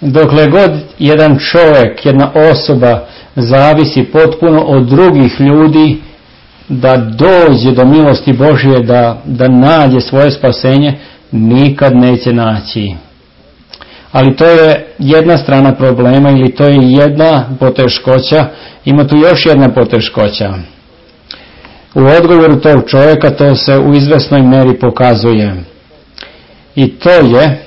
dokle god jedan čovjek, jedna osoba zavisi potpuno od drugih ljudi da dođe do milosti Božje, da nađe svoje spasenje, nikad neće naći. Ali to je jedna strana problema, ili to je jedna poteškoća. Ima tu još jedna poteškoća. U odgovoru tog čovjeka to se u izvesnoj meri pokazuje. I to je,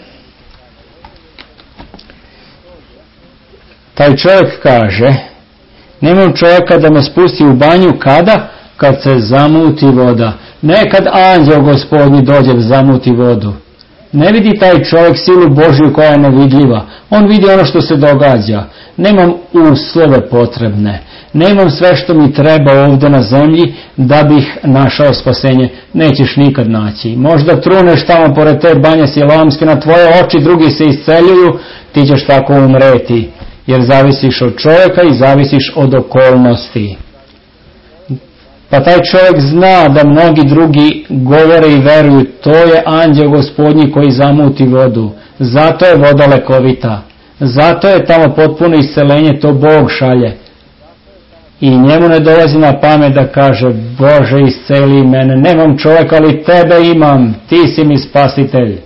taj čovjek kaže, nemam čovjeka da me spusti u banju kada? Kad se zamuti voda. Ne kad anđeo Gospodnji dođe da zamuti vodu. Ne vidi taj čovjek silu Božju koja je nevidljiva. On vidi ono što se događa. Nemam uslove potrebne. Nemam sve što mi treba ovdje na zemlji da bih našao spasenje. Nećeš nikad naći. Možda truneš tamo pored te banje siloamske, na tvoje oči drugi se isceljuju, ti ćeš tako umreti. Jer zavisiš od čovjeka i zavisiš od okolnosti. Pa taj čovjek zna da mnogi drugi govore i veruju, to je anđeo Gospodnji koji zamuti vodu. Zato je voda lekovita. Zato je tamo potpuno isceljenje, to Bog šalje. I njemu ne dolazi na pamet da kaže, Bože isceli mene, nemam čovjeka, ali tebe imam, ti si mi spasitelj.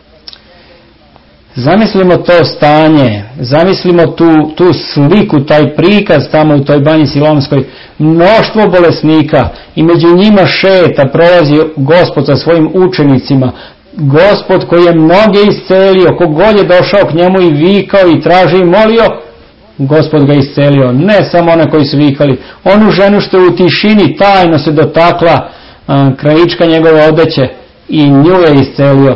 Zamislimo to stanje, zamislimo tu sliku, taj prikaz tamo u toj banji Silomskoj, mnoštvo bolesnika i među njima šeta, prolazi Gospod sa svojim učenicima, Gospod koji je mnoge iscelio, kogod je došao k njemu i vikao i tražio i molio, Gospod ga iscelio, ne samo one koji su vikali, onu ženu što je u tišini tajno se dotakla krajička njegove odeće i nju je iscelio.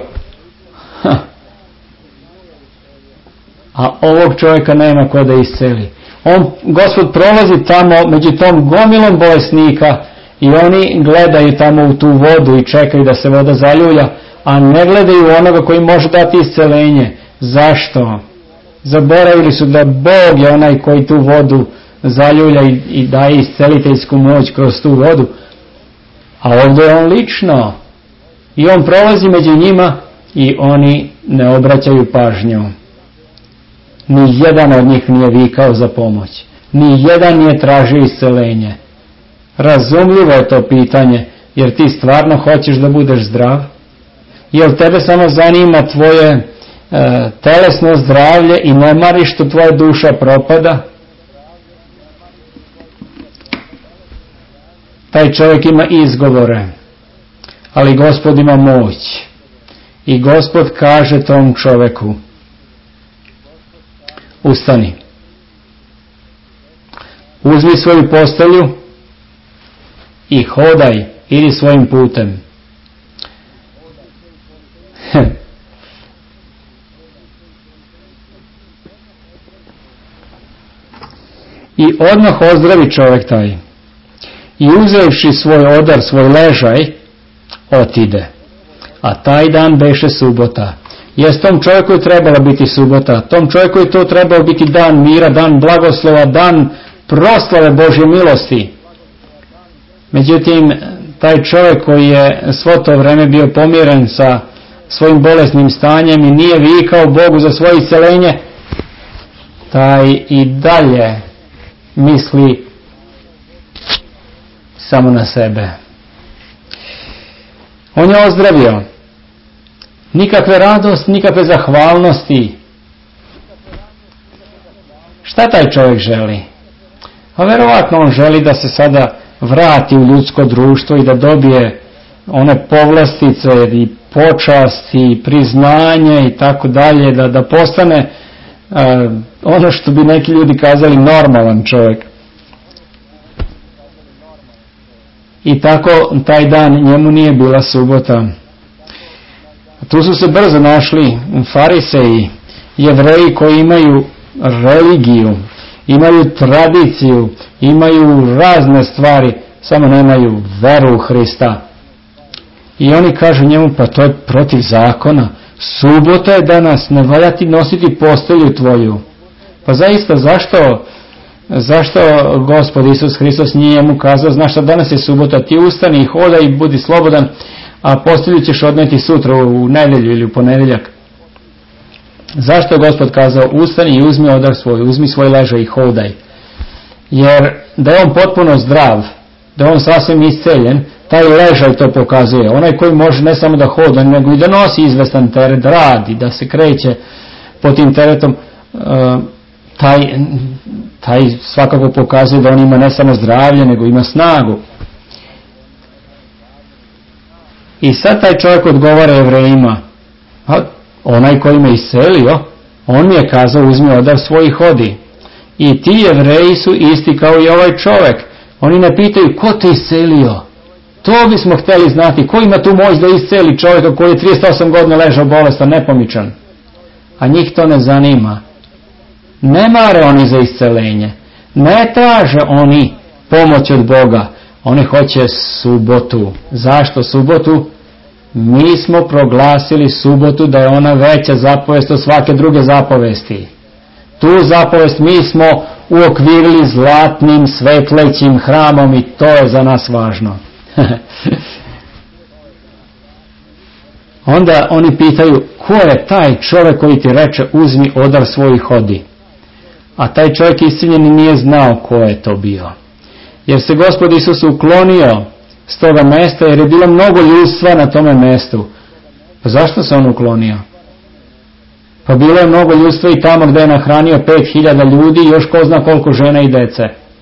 A ovog čovjeka nema ko da isceli. Gospod prolazi tamo među tom gomilom bolesnika i oni gledaju tamo u tu vodu i čekaju da se voda zaljulja, a ne gledaju onoga koji može dati iscelenje. Zašto? Zaboravili su da Bog je onaj koji tu vodu zaljulja i daje isceliteljsku moć kroz tu vodu. A ovdje je on lično. I on prolazi među njima i oni ne obraćaju pažnju. Ni jedan od njih nije vikao za pomoć. Ni jedan nije tražio iscelenje. Razumljivo je to pitanje, jer ti stvarno hoćeš da budeš zdrav? Jel tebe samo zanima tvoje telesno zdravlje i ne mariš što tvoja duša propada? Taj čovjek ima izgovore, ali Gospod ima moć. I Gospod kaže tom čovjeku, ustani, uzmi svoju postelju i hodaj, idi svojim putem. I odmah ozdravi čovjek taj. I uzevši svoj odar, svoj ležaj, otide. A taj dan beše subota. Jest tom čovjeku je trebala biti subota. Tom čovjeku je to trebao biti dan mira, dan blagoslova, dan proslave Božje milosti. Međutim, taj čovjek koji je svo to vrijeme bio pomiren sa svojim bolesnim stanjem i nije vikao Bogu za svoje isceljenje, taj i dalje misli samo na sebe. On je ozdravio. Nikakve radosti, nikakve zahvalnosti. Šta taj čovjek želi? A verovatno on želi da se sada vrati u ljudsko društvo i da dobije one povlastice i počasti i priznanje i tako dalje, da postane ono što bi neki ljudi kazali normalan čovjek. I tako taj dan njemu nije bila subota. Tu su se brzo našli fariseji, Jevreji koji imaju religiju, imaju tradiciju, imaju razne stvari, samo nemaju veru u Hrista. I oni kažu njemu, pa to je protiv zakona. Subota je danas, ne valja ti nositi postelju tvoju. Pa zaista, zašto Gospod Isus Hristos nije njemu kazao, znaš šta, danas je subota, ti ustani i hodaj i budi slobodan, a postelju ćeš odneti sutra u nedjelju ili u ponedjeljak. Zašto je Gospod kazao ustani i uzmi odar svoj, uzmi svoj ležaj i hodaj? Jer da je on potpuno zdrav, da je on sasvim isceljen, taj ležaj to pokazuje. Onaj koji može ne samo da hoda, nego i da nosi izvestan teret, radi, da se kreće pod tim teretom, taj svakako pokazuje da on ima ne samo zdravlje, nego ima snagu. I sad taj čovjek odgovara Jevrejima, onaj koji me iscelio, on mi je kazao uzmi odar svoj i hodi. I ti Jevreji su isti kao i ovaj čovjek. Oni ne pitaju ko te iscelio. To bismo htjeli znati. Ko ima tu moć da isceli čovjeka koji je 38 godina ležao bolestan, nepomičan. A njih to ne zanima. Ne mare oni za iscelenje. Ne traže oni pomoć od Boga. Oni hoće subotu. Zašto subotu? Mi smo proglasili subotu da je ona veća zapovest od svake druge zapovesti. Tu zapovest mi smo uokvirili zlatnim svetlećim hramom i to je za nas važno. Onda oni pitaju ko je taj čovjek koji ti reče uzmi odar svoj i hodi. A taj čovjek isciljeni nije znao ko je to bio. Jer se Gospod Isus uklonio s toga mjesta jer je bilo mnogo ljudstva na tome mjestu. Pa zašto se on uklonio? Pa bilo je mnogo ljudstva i tamo gdje je nahranio 5000 ljudi i još ko zna koliko žena i dece.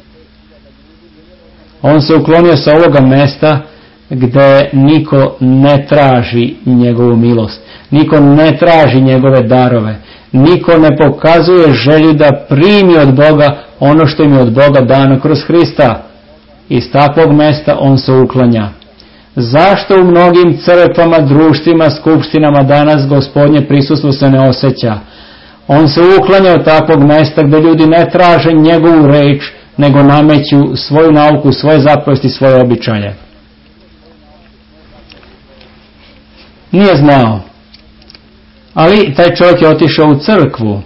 On se uklonio sa ovoga mjesta gdje niko ne traži njegovu milost. Niko ne traži njegove darove. Niko ne pokazuje želju da primi od Boga ono što im je od Boga dano kroz Hrista. Iz takvog mjesta on se uklanja. Zašto u mnogim crkvama, društvima, skupštinama danas Gospodnje prisustvo se ne osjeća? On se uklanja od takvog mjesta gdje ljudi ne traže njegovu reč, nego nameću svoju nauku, svoje zapovesti, svoje običaje. Nije znao. Ali taj čovjek je otišao u crkvu.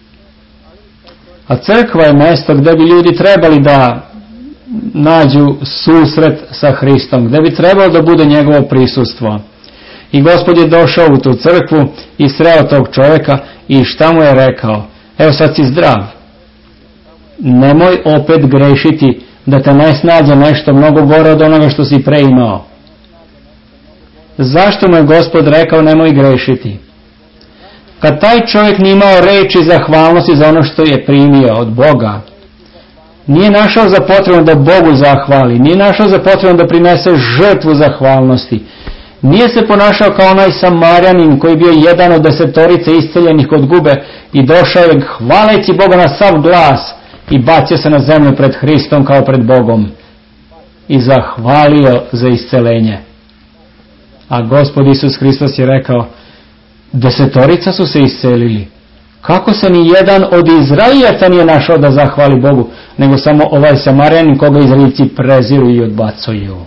A crkva je mjesto gdje bi ljudi trebali da nađu susret sa Hristom, gdje bi trebalo da bude njegovo prisustvo. I Gospod je došao u tu crkvu i sreo tog čovjeka i šta mu je rekao? Evo sad si zdrav. Nemoj opet grešiti da te ne snađe nešto mnogo gore od onoga što si pre imao. Zašto mu je Gospod rekao nemoj grešiti? Kad taj čovjek nije imao reči zahvalnosti za ono što je primio od Boga, nije našao za potrebno da Bogu zahvali, nije našao za potrebno da prinese žrtvu zahvalnosti, nije se ponašao kao onaj Samarjanin koji je bio jedan od 10 isceljenih od gube i došao je hvaleći Boga na sav glas i bacio se na zemlju pred Hristom kao pred Bogom i zahvalio za iscelenje. A Gospod Isus Hristos je rekao 10 su se iscelili. Kako se ni jedan od Izraeljaca nije našao da zahvali Bogu, nego samo ovaj Samarjanin koga Izraeljci preziru i odbacuju.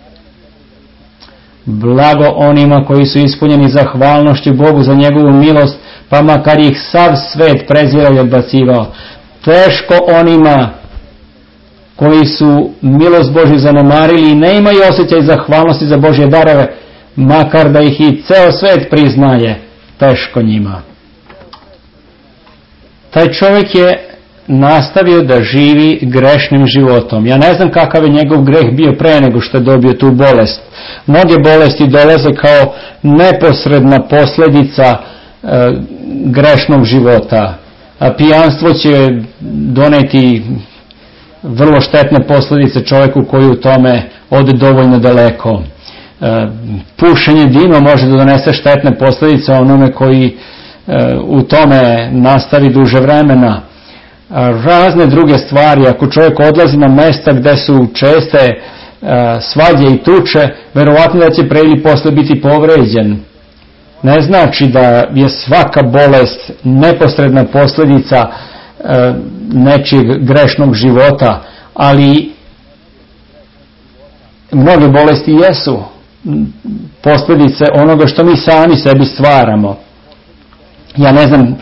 Blago onima koji su ispunjeni zahvalnošću Bogu za njegovu milost, pa makar ih sav svet prezirao i odbacivao. Teško onima koji su milost Božju zanemarili i ne imaju osjećaj zahvalnosti za Božje darove, makar da ih i ceo svet priznaje, teško njima. Taj čovjek je nastavio da živi grešnim životom. Ja ne znam kakav je njegov greh bio pre nego što je dobio tu bolest. Mnoge bolesti dolaze kao neposredna posljedica grešnog života. Pijanstvo će doneti vrlo štetne posljedice čovjeku koji u tome ode dovoljno daleko. Pušenje dima može da donese štetne posljedice onome koji u tome nastavi duže vremena. Razne druge stvari, ako čovjek odlazi na mjesta gdje su česte svađe i tuče, verovatno da će pre ili posle biti povređen. Ne znači da je svaka bolest neposredna posljedica nečijeg grešnog života, ali mnoge bolesti jesu posljedice onoga što mi sami sebi stvaramo. Ja ne znam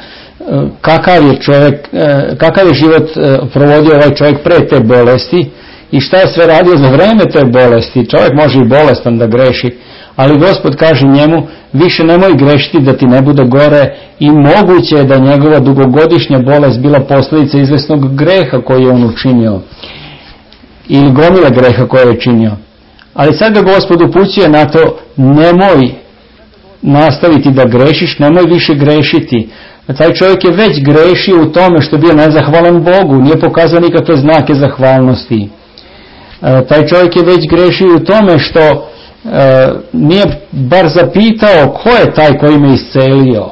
kakav je život provodio ovaj čovjek pre te bolesti i šta je sve radio za vreme te bolesti. Čovjek može i bolestan da greši, Ali Gospod kaže njemu, više nemoj grešiti da ti ne bude gore, i moguće je da njegova dugogodišnja bolest bila posljedica izvesnog greha koji je on učinio ili gomile greha koje je činio. Ali sad ga Gospod upućuje na to, nemoj nastaviti da grešiš, nemoj više grešiti. Taj čovjek je već grešio u tome što je bio nezahvalan Bogu, nije pokazao nikakve znake zahvalnosti. Taj čovjek je već grešio u tome što nije bar zapitao ko je taj koji me iscelio.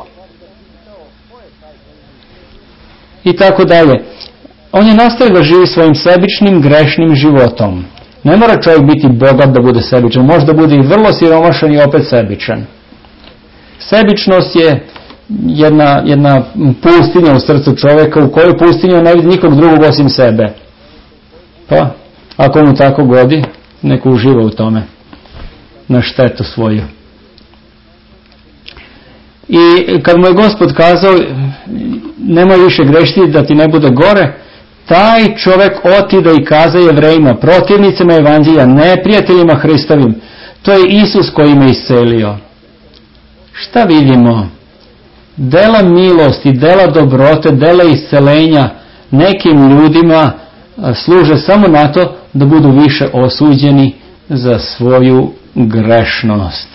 I tako dalje. On je nastavio da živi svojim sebičnim, grešnim životom. Ne mora čovjek biti bogat da bude sebičan, možda bude i vrlo siromašan i opet sebičan. Sebičnost je jedna pustinja u srcu čovjeka, u kojoj pustinju ne vidi nikog drugog osim sebe. Pa, ako mu tako godi, neko uživa u tome, na štetu svoju. I kad mu je Gospod kazao, nemoj više grešiti da ti ne bude gore, taj čovjek otide i kaza Jevrejima, protivnicima evanđelja, neprijateljima Hristovim, to je Isus koji me iscelio. Šta vidimo? Dela milosti, dela dobrote, dela iscelenja nekim ljudima služe samo na to da budu više osuđeni za svoju grešnost.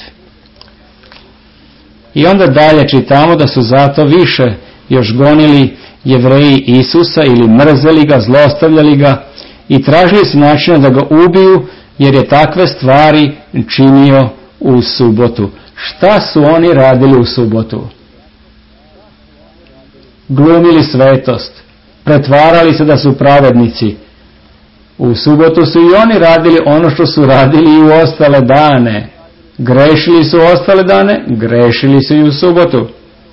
I onda dalje čitamo da su zato više još gonili Jevreji Isusa ili mrzeli ga, zlostavljali ga i tražili su načina da ga ubiju, jer je takve stvari činio u subotu. Šta su oni radili u subotu? Glumili svetost, pretvarali se da su pravednici. U subotu su i oni radili ono što su radili i u ostale dane. Grešili su u ostale dane, grešili su i u subotu.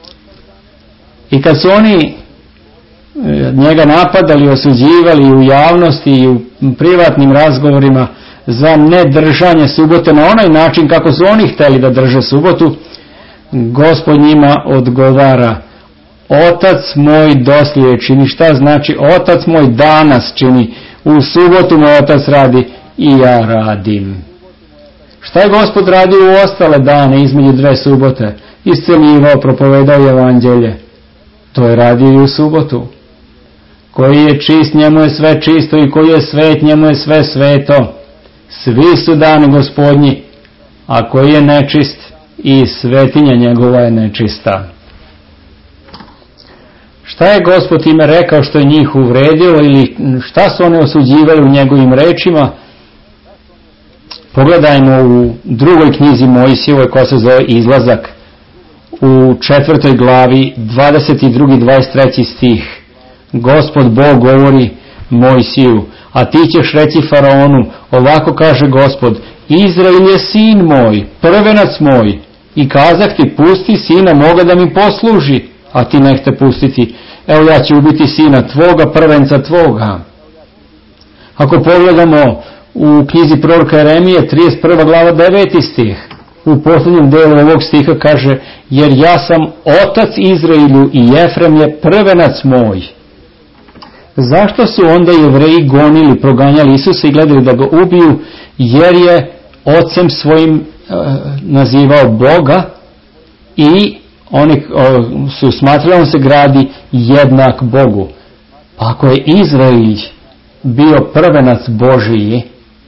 I kad su oni njega napadali, osuđivali u javnosti i u privatnim razgovorima za nedržanje subote na onaj način kako su oni hteli da drže subotu, Gospod njima odgovara: Otac moj doslije čini. Šta znači Otac moj danas čini? U subotu moj Otac radi i ja radim. Šta je Gospod radio u ostale dane između dve subote? Isceljivao, propovedao evanđelje. To je radio i u subotu. Koji je čist, njemu je sve čisto, i koji je svet, njemu je sve sveto. Svi su dani Gospodnji, a koji je nečist, i svetinja njegova je nečista. Šta je Gospod time rekao što je njih uvredio, ili šta su oni osuđivali u njegovim rečima? Pogledajmo u drugoj knjizi Mojsijevoj, koja se zove Izlazak, u 4. glavi 22. 23. stih. Gospod Bog govori Mojsiju: a ti ćeš reći faraonu, ovako kaže Gospod, Izrael je sin moj, prvenac moj, i kazah ti, pusti sina moga da mi posluži, a ti nehte pustiti. Evo, ja ću ubiti sina tvoga, prvenca tvoga. Ako pogledamo u knjizi proroka Jeremije, 31. glava 9. stih, u posljednjem delu ovog stiha kaže: jer ja sam otac Izraelju i Jefrem je prvenac moj. Zašto su onda Jevreji gonili, proganjali Isusa i gledali da ga ubiju? Jer je ocem svojim nazivao Boga, i oni su smatrali, on se gradi jednak Bogu. Pa ako je Izrael bio prvenac Božiji,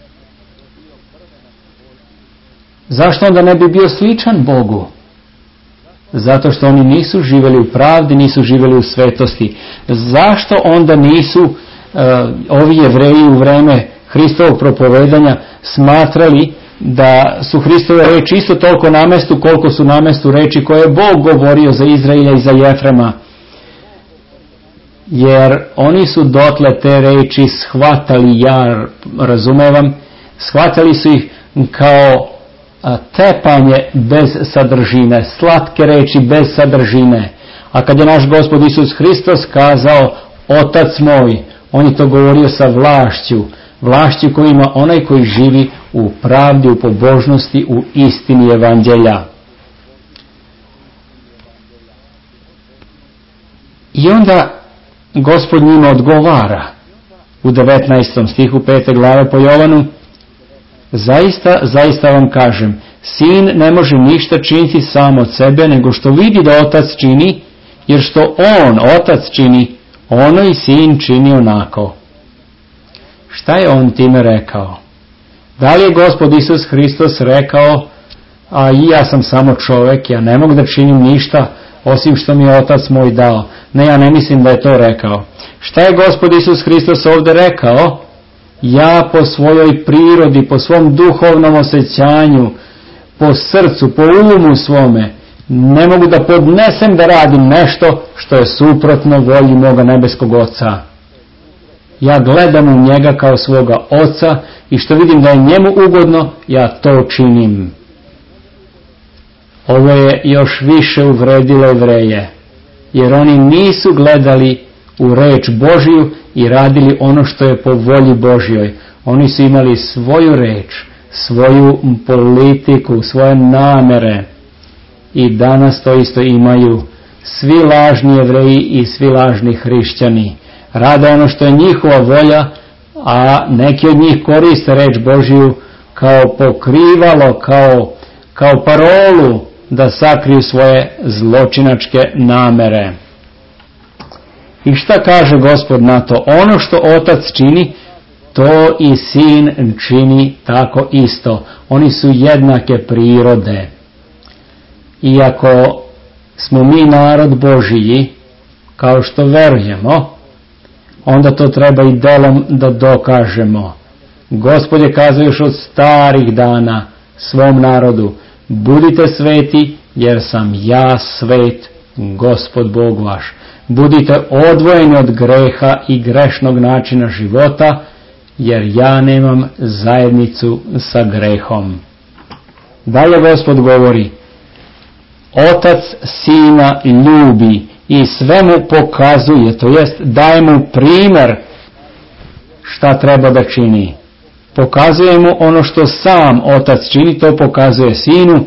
zašto onda ne bi bio sličan Bogu? Zato što oni nisu živjeli u pravdi, nisu živjeli u svetosti. Zašto onda nisu ovi Jevreji u vreme Hristovog propovedanja smatrali da su Hristove reči isto toliko na mestu koliko su na mestu reči koje je Bog govorio za Izraelja i za Jefrema? Jer oni su dotle te reči shvatali, ja razumevam, shvatali su ih kao tepanje bez sadržine, slatke reči bez sadržine. A kad je naš Gospod Isus Hristos kazao Otac moj, on je to govorio sa vlašću koju ima onaj koji živi u pravdi, u pobožnosti, u istini evanđelja. I onda Gospod njima odgovara u 19. stihu 5. glave po Jovanu: zaista, zaista vam kažem, Sin ne može ništa činiti sam od sebe, nego što vidi da otac čini, jer što on, otac čini, ono i sin čini onako. Šta je on time rekao? Da li je Gospod Isus Hristos rekao, a i ja sam samo čovjek, ja ne mogu da činim ništa osim što mi je otac moj dao? Ne, ja ne mislim da je to rekao. Šta je Gospod Isus Hristos ovdje rekao? Ja po svojoj prirodi, po svom duhovnom osjećanju, po srcu, po umu svome, ne mogu da podnesem da radim nešto što je suprotno volji moga nebeskog Oca. Ja gledam u njega kao svoga Oca i što vidim da je njemu ugodno, ja to činim. Ovo je još više uvredilo Jevreje, jer oni nisu gledali u reč Božiju i radili ono što je po volji Božjoj. Oni su imali svoju reč, svoju politiku, svoje namere. I danas to isto imaju svi lažni Jevreji i svi lažni hrišćani. Rade ono što je njihova volja, a neki od njih koriste reč Božju kao pokrivalo, kao parolu da sakriju svoje zločinačke namere. I šta kaže Gospod na to? Ono što otac čini, to i sin čini tako isto. Oni su jednake prirode. Iako smo mi narod Božiji, kao što verujemo, onda to treba i delom da dokažemo. Gospod je kazao još od starih dana svom narodu, budite sveti, jer sam ja svet, Gospod Bog vaš. Budite odvojeni od greha i grešnog načina života, jer ja nemam zajednicu sa grehom. Dalje Gospod govori, Otac sina ljubi i sve mu pokazuje, to jest daje mu primjer šta treba da čini. Pokazuje mu ono što sam otac čini, to pokazuje sinu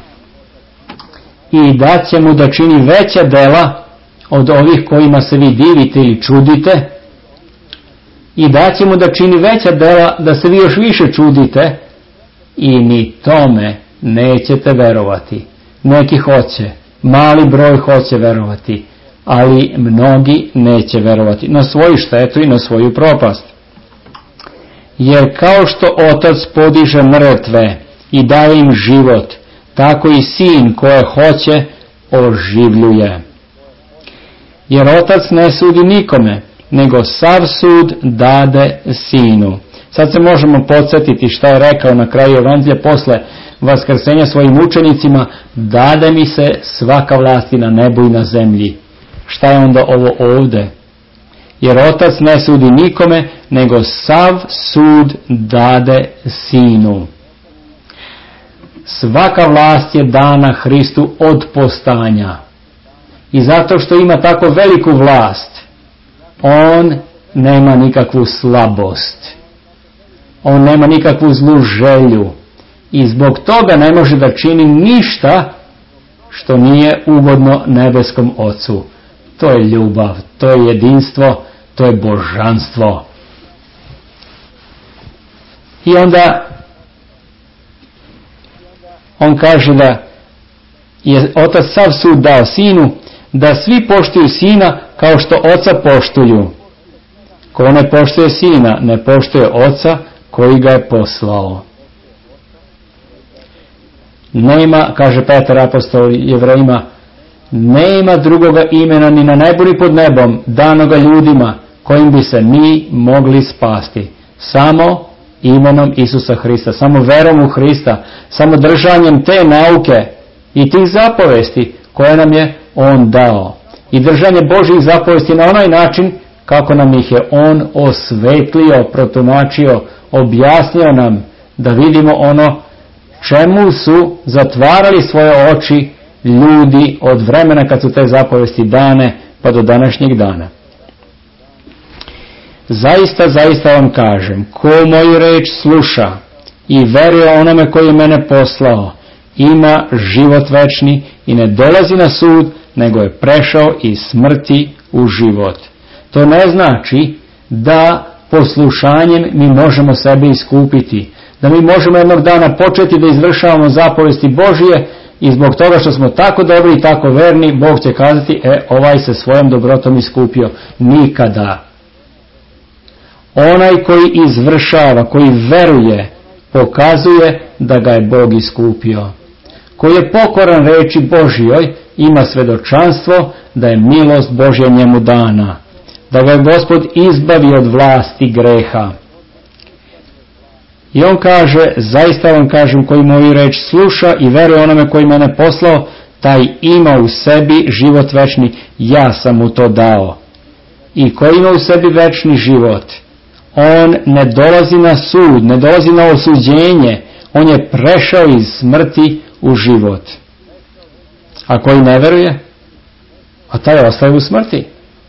i daće mu da čini veća dela od ovih kojima se vi divite ili čudite, i daće mu da čini veća dela da se vi još više čudite i ni tome nećete verovati. Neki hoće, mali broj hoće verovati, ali mnogi neće verovati na svoju štetu i na svoju propast. Jer kao što otac podiže mrtve i daje im život, tako i sin koje hoće oživljuje. Jer otac ne sudi nikome, nego sav sud dade sinu. Sad se možemo podsjetiti šta je rekao na kraju evanđelja posle vaskrsenja svojim učenicima, dade mi se svaka vlast i na nebu i na zemlji. Šta je onda ovo ovde? Jer otac ne sudi nikome, nego sav sud dade sinu. Svaka vlast je dana Hristu od postanja. I zato što ima tako veliku vlast, on nema nikakvu slabost. On nema nikakvu zlu želju. I zbog toga ne može da čini ništa što nije ugodno nebeskom Ocu. To je ljubav, to je jedinstvo, to je božanstvo. I onda on kaže da je otac sav sud dao sinu, da svi poštuju sina kao što oca poštuju. Ko ne poštuje sina, ne poštuje oca koji ga je poslao. Nema, kaže Petar apostol Jevrejima, nema drugoga imena ni na nebu ni pod nebom danoga ljudima kojim bi se mi mogli spasti. Samo imenom Isusa Hrista, samo verom u Hrista, samo držanjem te nauke i tih zapovesti koje nam je on dao. I držanje Božjih zapovesti na onaj način kako nam ih je on osvetlio, protumačio, objasnio nam da vidimo ono čemu su zatvarali svoje oči ljudi od vremena kad su te zapovesti dane pa do današnjeg dana. Zaista, zaista vam kažem, ko moju reč sluša i veruje onome koji je mene poslao, ima život večni i ne dolazi na sud, nego je prešao iz smrti u život. To ne znači da poslušanjem mi možemo sebe iskupiti, da mi možemo jednog dana početi da izvršavamo zapovesti Božije i zbog toga što smo tako dobri i tako verni, Bog će kazati, ovaj se svojom dobrotom iskupio. Nikada. Onaj koji izvršava, koji veruje, pokazuje da ga je Bog iskupio. Koji je pokoran reči Božjoj, ima svedočanstvo da je milost Božja njemu dana, da ga je Gospod izbavi od vlasti greha. I on kaže, zaista vam kažem, koji moju reč sluša i veruje onome koji mene poslao, taj ima u sebi život večni, ja sam mu to dao. I koji ima u sebi večni život, on ne dolazi na sud, ne dolazi na osuđenje, on je prešao iz smrti u život. A koji ne veruje, a taj ostaje u smrti.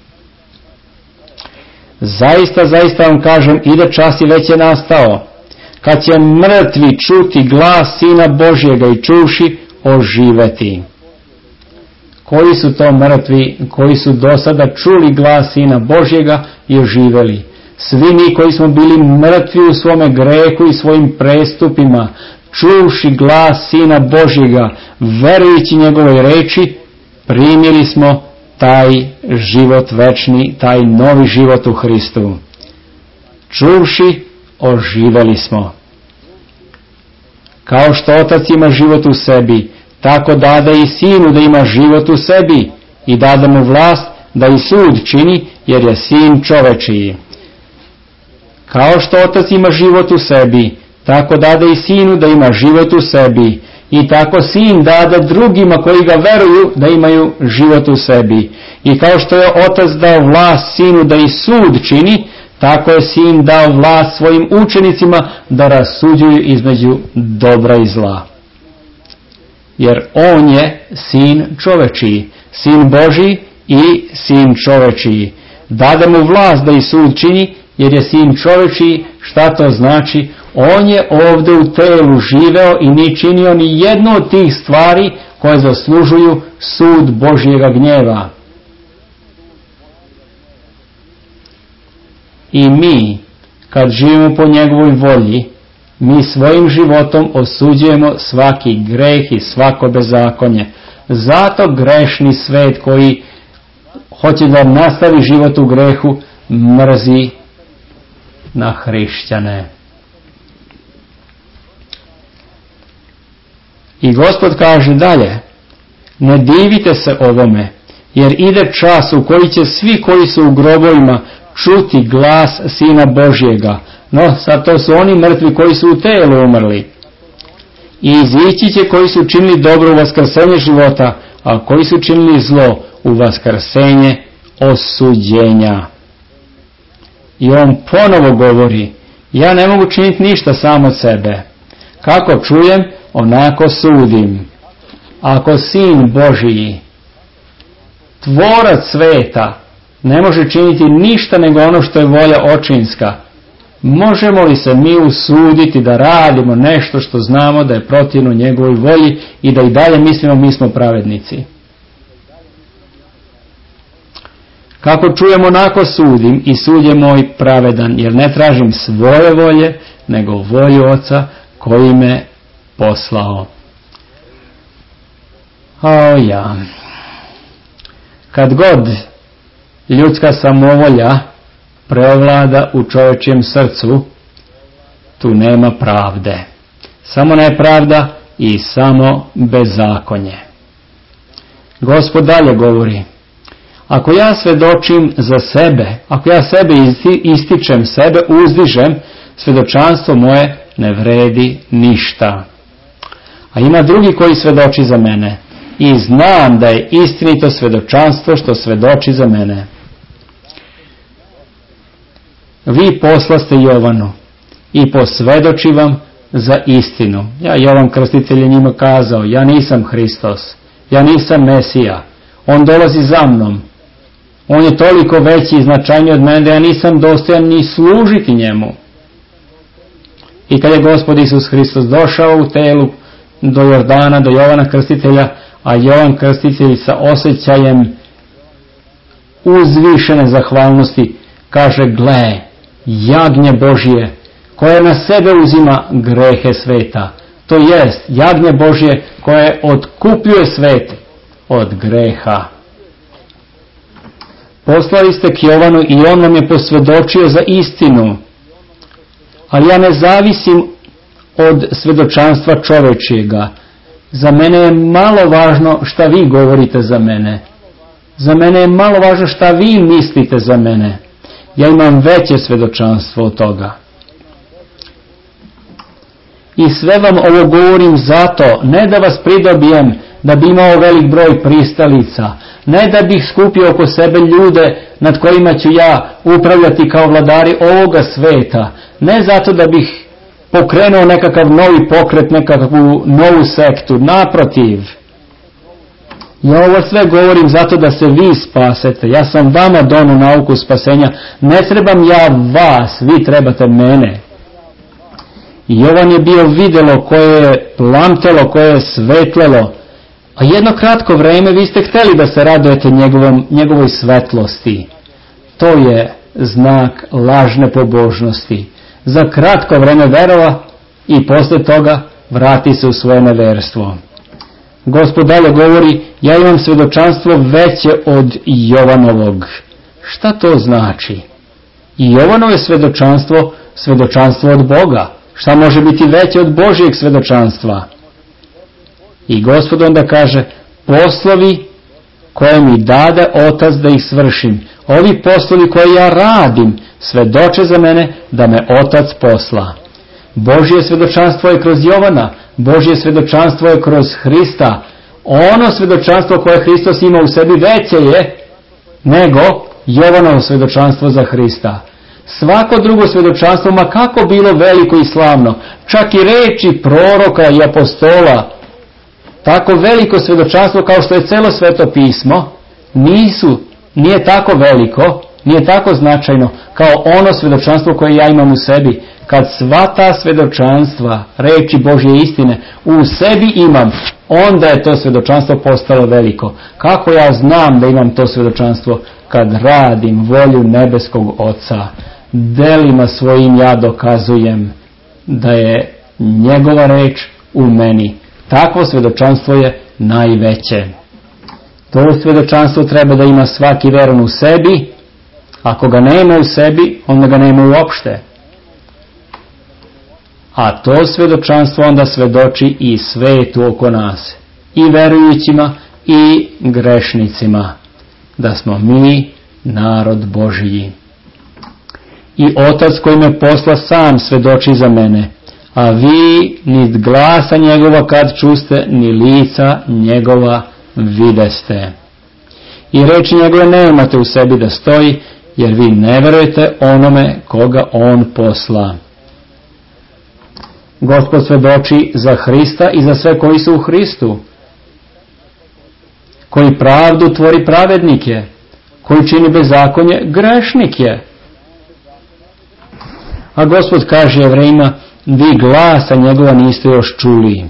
Zaista, zaista vam kažem, ide čas i već je nastao, kad će mrtvi čuti glas Sina Božjega i čuvši oživeti. Koji su to mrtvi koji su do sada čuli glas Sina Božjega i oživeli? Svi mi koji smo bili mrtvi u svome grehu i svojim prestupima, čuvši glas Sina Božjega, verujući njegovoj reči, primili smo taj život večni, taj novi život u Hristu. Čuvši, oživeli smo. Kao što Otac ima život u sebi, tako dade i Sinu da ima život u sebi i dade mu vlast da i sud čini, jer je Sin čovečiji. Kao što Otac ima život u sebi, tako dade i Sinu da ima život u sebi i tako Sin dade drugima koji ga veruju da imaju život u sebi. I kao što je Otac dao vlast Sinu da i sud čini, tako je Sin dao vlast svojim učenicima da rasuđuju između dobra i zla. Jer on je Sin čovečiji, Sin Božji i Sin čovečiji. Dade mu vlast da i sud čini, jer je Sin čovečiji. Šta to znači? On je ovdje u telu živeo i ni činio ni jednu od tih stvari koje zaslužuju sud Božjega gnjeva. I mi, kad živimo po njegovoj volji, mi svojim životom osuđujemo svaki greh i svako bezakonje. Zato grešni svet koji hoće da nastavi život u grehu, mrzi na hrišćane. I Gospod kaže dalje, ne divite se ovome, jer ide čas u koji će svi koji su u grobovima čuti glas Sina Božjega. No, sad to su oni mrtvi koji su u telu umrli. I izići će koji su činili dobro u vaskrsenje života, a koji su činili zlo u vaskrsenje osuđenja. I on ponovo govori, ja ne mogu činiti ništa sam od sebe. Kako čujem, onako sudim. Ako Sin Božiji, tvorac sveta, ne može činiti ništa nego ono što je volja očinska, možemo li se mi usuditi da radimo nešto što znamo da je protivno njegovoj volji i da i dalje mislimo mi smo pravednici? Kako čujem, onako sudim i sud je moj pravedan, jer ne tražim svoje volje, nego volju Oca koji me poslao. Ja. Kad god ljudska samovolja preovlada u čovječjem srcu, tu nema pravde. Samo nepravda i samo bezakonje. Gospod dalje govori, ako ja svedočim za sebe, ako ja sebe ističem, sebe uzdižem, svedočanstvo moje ne vredi ništa. A ima drugi koji svedoči za mene i znam da je istinito svedočanstvo što svedoči za mene. Vi poslaste Jovanu i posvedoči vam za istinu. Jovan Krstitelj je njima kazao, ja nisam Hristos, ja nisam Mesija, on dolazi za mnom. On je toliko veći i značajniji od mene da ja nisam dostojan ni služiti njemu. I kad je Gospod Isus Hristos došao u telu do Jordana, do Jovana Krstitelja, a Jovan Krstitelj sa osjećajem uzvišene zahvalnosti kaže, gle, jagnje Božije koje na sebe uzima grehe sveta. To jest jagnje Božje koje otkupljuje svet od greha. Poslali ste k Jovanu i on nam je posvjedočio za istinu. Ali ja ne zavisim od svjedočanstva čovečijega. Za mene je malo važno šta vi govorite za mene. Za mene je malo važno šta vi mislite za mene. Ja imam veće svjedočanstvo od toga. I sve vam ovo govorim zato, ne da vas pridobijem, da bi imao velik broj pristalica, ne da bih skupio oko sebe ljude nad kojima ću ja upravljati kao vladari ovoga sveta, ne zato da bih pokrenuo nekakav novi pokret, nekakvu novu sektu, naprotiv. Ja ovo sve govorim zato da se vi spasete. Ja sam vama donio nauku spasenja. Ne trebam ja vas, vi trebate mene. I Jovan je bio videlo koje je plamtelo, koje je svetlelo. A jedno kratko vrijeme vi ste htjeli da se radujete njegovoj svetlosti. To je znak lažne pobožnosti. Za kratko vrijeme verova i poslije toga vrati se u svoje neverstvo. Gospod dalje govori, ja imam svjedočanstvo veće od Jovanovog. Šta to znači? I Jovanove svjedočanstvo od Boga. Šta može biti veće od Božijeg svjedočanstva? I Gospod onda kaže, poslovi koje mi dade Otac da ih svršim, ovi poslovi koje ja radim, svjedoče za mene da me Otac posla. Božje svjedočanstvo je kroz Jovana, Božje svjedočanstvo je kroz Hrista. Ono svjedočanstvo koje Hristos ima u sebi veće je nego Jovanovo svjedočanstvo za Hrista. Svako drugo svjedočanstvo, ma kako bilo veliko i slavno, čak i reči proroka i apostola, tako veliko svjedočanstvo kao što je celo Sveto pismo, nije tako veliko, nije tako značajno kao ono svjedočanstvo koje ja imam u sebi. Kad sva ta svjedočanstva, reči Božje istine, u sebi imam, onda je to svjedočanstvo postalo veliko. Kako ja znam da imam to svjedočanstvo? Kad radim volju nebeskog Oca, delima svojim ja dokazujem da je njegova reč u meni. Takvo svjedočanstvo je najveće. To svjedočanstvo treba da ima svaki vjeran u sebi. Ako ga nema u sebi, onda ga nema uopšte. A to svjedočanstvo onda svjedoči i svetu oko nas, i verujućima i grešnicima, da smo mi narod Božiji. I Otac koji me posla sam svjedoči za mene, a vi ni glasa njegova kad čuste, ni lica njegova videste. I reči njegove nemate u sebi da stoji, jer vi ne verujete onome koga on posla. Gospod svjedoči za Hrista i za sve koji su u Hristu. Koji pravdu tvori pravednik je, koji čini bezakonje grešnik je. A Gospod kaže Jevrejima, vi glasa njegova niste još čuli.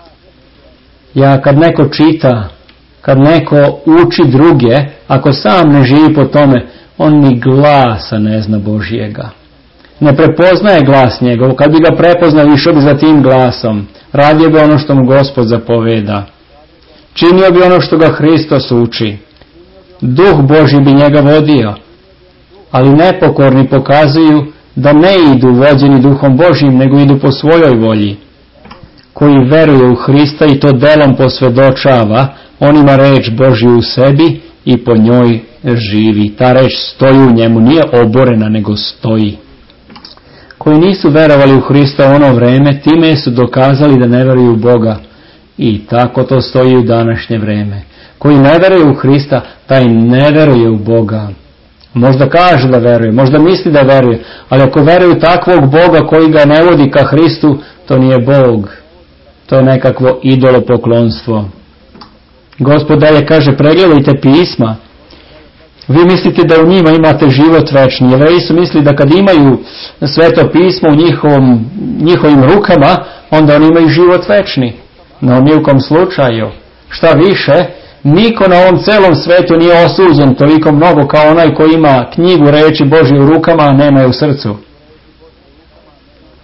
Kad neko čita, kad neko uči druge, ako sam ne živi po tome, on ni glasa ne zna Božijega. Ne prepoznaje glas njegov. Kad bi ga prepoznao, išao bi za tim glasom. Radio bi ono što mu Gospod zapoveda. Činio bi ono što ga Hristos uči. Duh Božji bi njega vodio. Ali nepokorni pokazuju da ne idu vođeni Duhom Božjim, nego idu po svojoj volji. Koji veruje u Hrista i to delom posvjedočava, on ima reč Božju u sebi i po njoj živi. Ta reč stoji u njemu, nije oborena, nego stoji. Koji nisu verovali u Hrista u ono vreme, time su dokazali da ne veruju u Boga. I tako to stoji u današnje vreme. Koji ne veruje u Hrista, taj ne veruje u Boga. Možda kaže da veruje, možda misli da veruje, ali ako veruje takvog Boga koji ga ne vodi ka Hristu, to nije Bog. To je nekakvo idolopoklonstvo. Gospod dalje kaže, pregledajte pisma. Vi mislite da u njima imate život večni. Jevreji su mislili da kad imaju Sveto pismo u njihovim rukama, onda oni imaju život večni. No ni u kom slučaju. Šta više, niko na ovom celom svetu nije osuđen toliko mnogo kao onaj koji ima knjigu reči Božje u rukama, a nema je u srcu.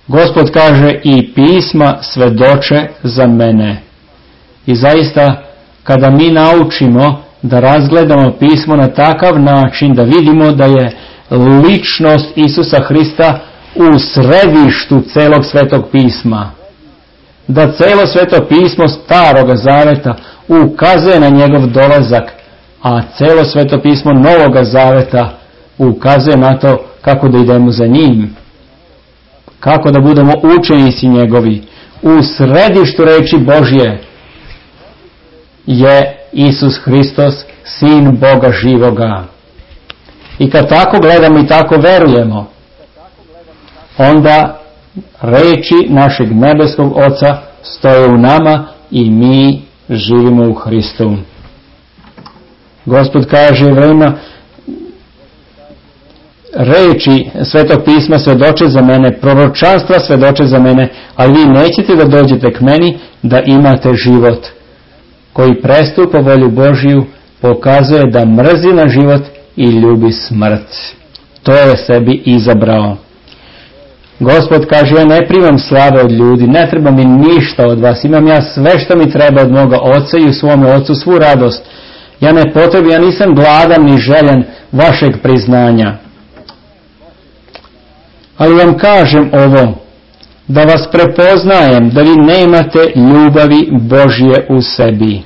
Gospod kaže i pisma svedoče za mene. I zaista kada mi naučimo da razgledamo pismo na takav način da vidimo da je ličnost Isusa Hrista u središtu celog Svetog pisma, da celo Sveto pismo Staroga Zaveta ukazuje na njegov dolazak, a celo Sveto pismo Novoga Zaveta ukazuje na to kako da idemo za njim, kako da budemo učenici njegovi. U središtu reči Božje je Isus Hristos, Sin Boga živoga. I kad tako gledamo i tako verujemo, onda reči našeg nebeskog Oca stoje u nama i mi živimo u Hristu. Gospod kaže Jevrejima, reči Svetog pisma svedoče za mene, proročanstva svedoče za mene, ali vi nećete da dođete k meni da imate život. Koji prestupa volju Božiju pokazuje da mrzi na život i ljubi smrt. To je sebi izabrao. Gospod kaže, ja ne primam slave od ljudi, ne treba mi ništa od vas, imam ja sve što mi treba od moga Oca i u svome Ocu svu radost. Ja ne potrebujem, ja nisam gladan ni željan vašeg priznanja. Ali vam kažem ovo, da vas prepoznajem, da vi nemate ljubavi Božje u sebi.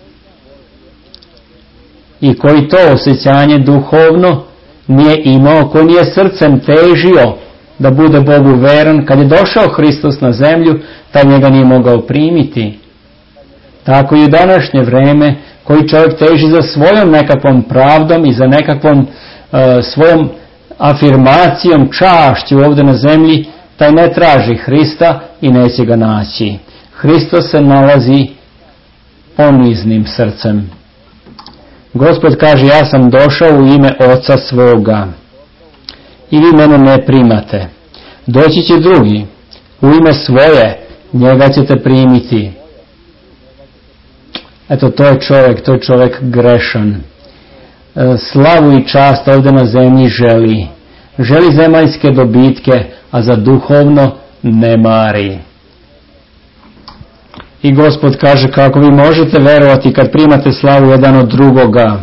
I koji to osjećanje duhovno nije imao, ko nije srcem težio da bude Bogu veran, kad je došao Hristos na zemlju, taj njega nije mogao primiti. Tako i u današnje vreme, koji čovjek teži za svojom nekakvom pravdom i za nekakvom svojom afirmacijom, čašću ovdje na zemlji, taj ne traži Hrista i neće ga naći. Hristos se nalazi poniznim srcem. Gospod kaže, ja sam došao u ime Oca svoga i vi mene ne primate. Doći će drugi, u ime svoje, njega ćete primiti. Eto, to je čovjek grešan. Slavu i čast ovdje na zemlji želi. Želi zemaljske dobitke, a za duhovno ne mari. I Gospod kaže, kako vi možete verovati kad primate slavu jedan od drugoga.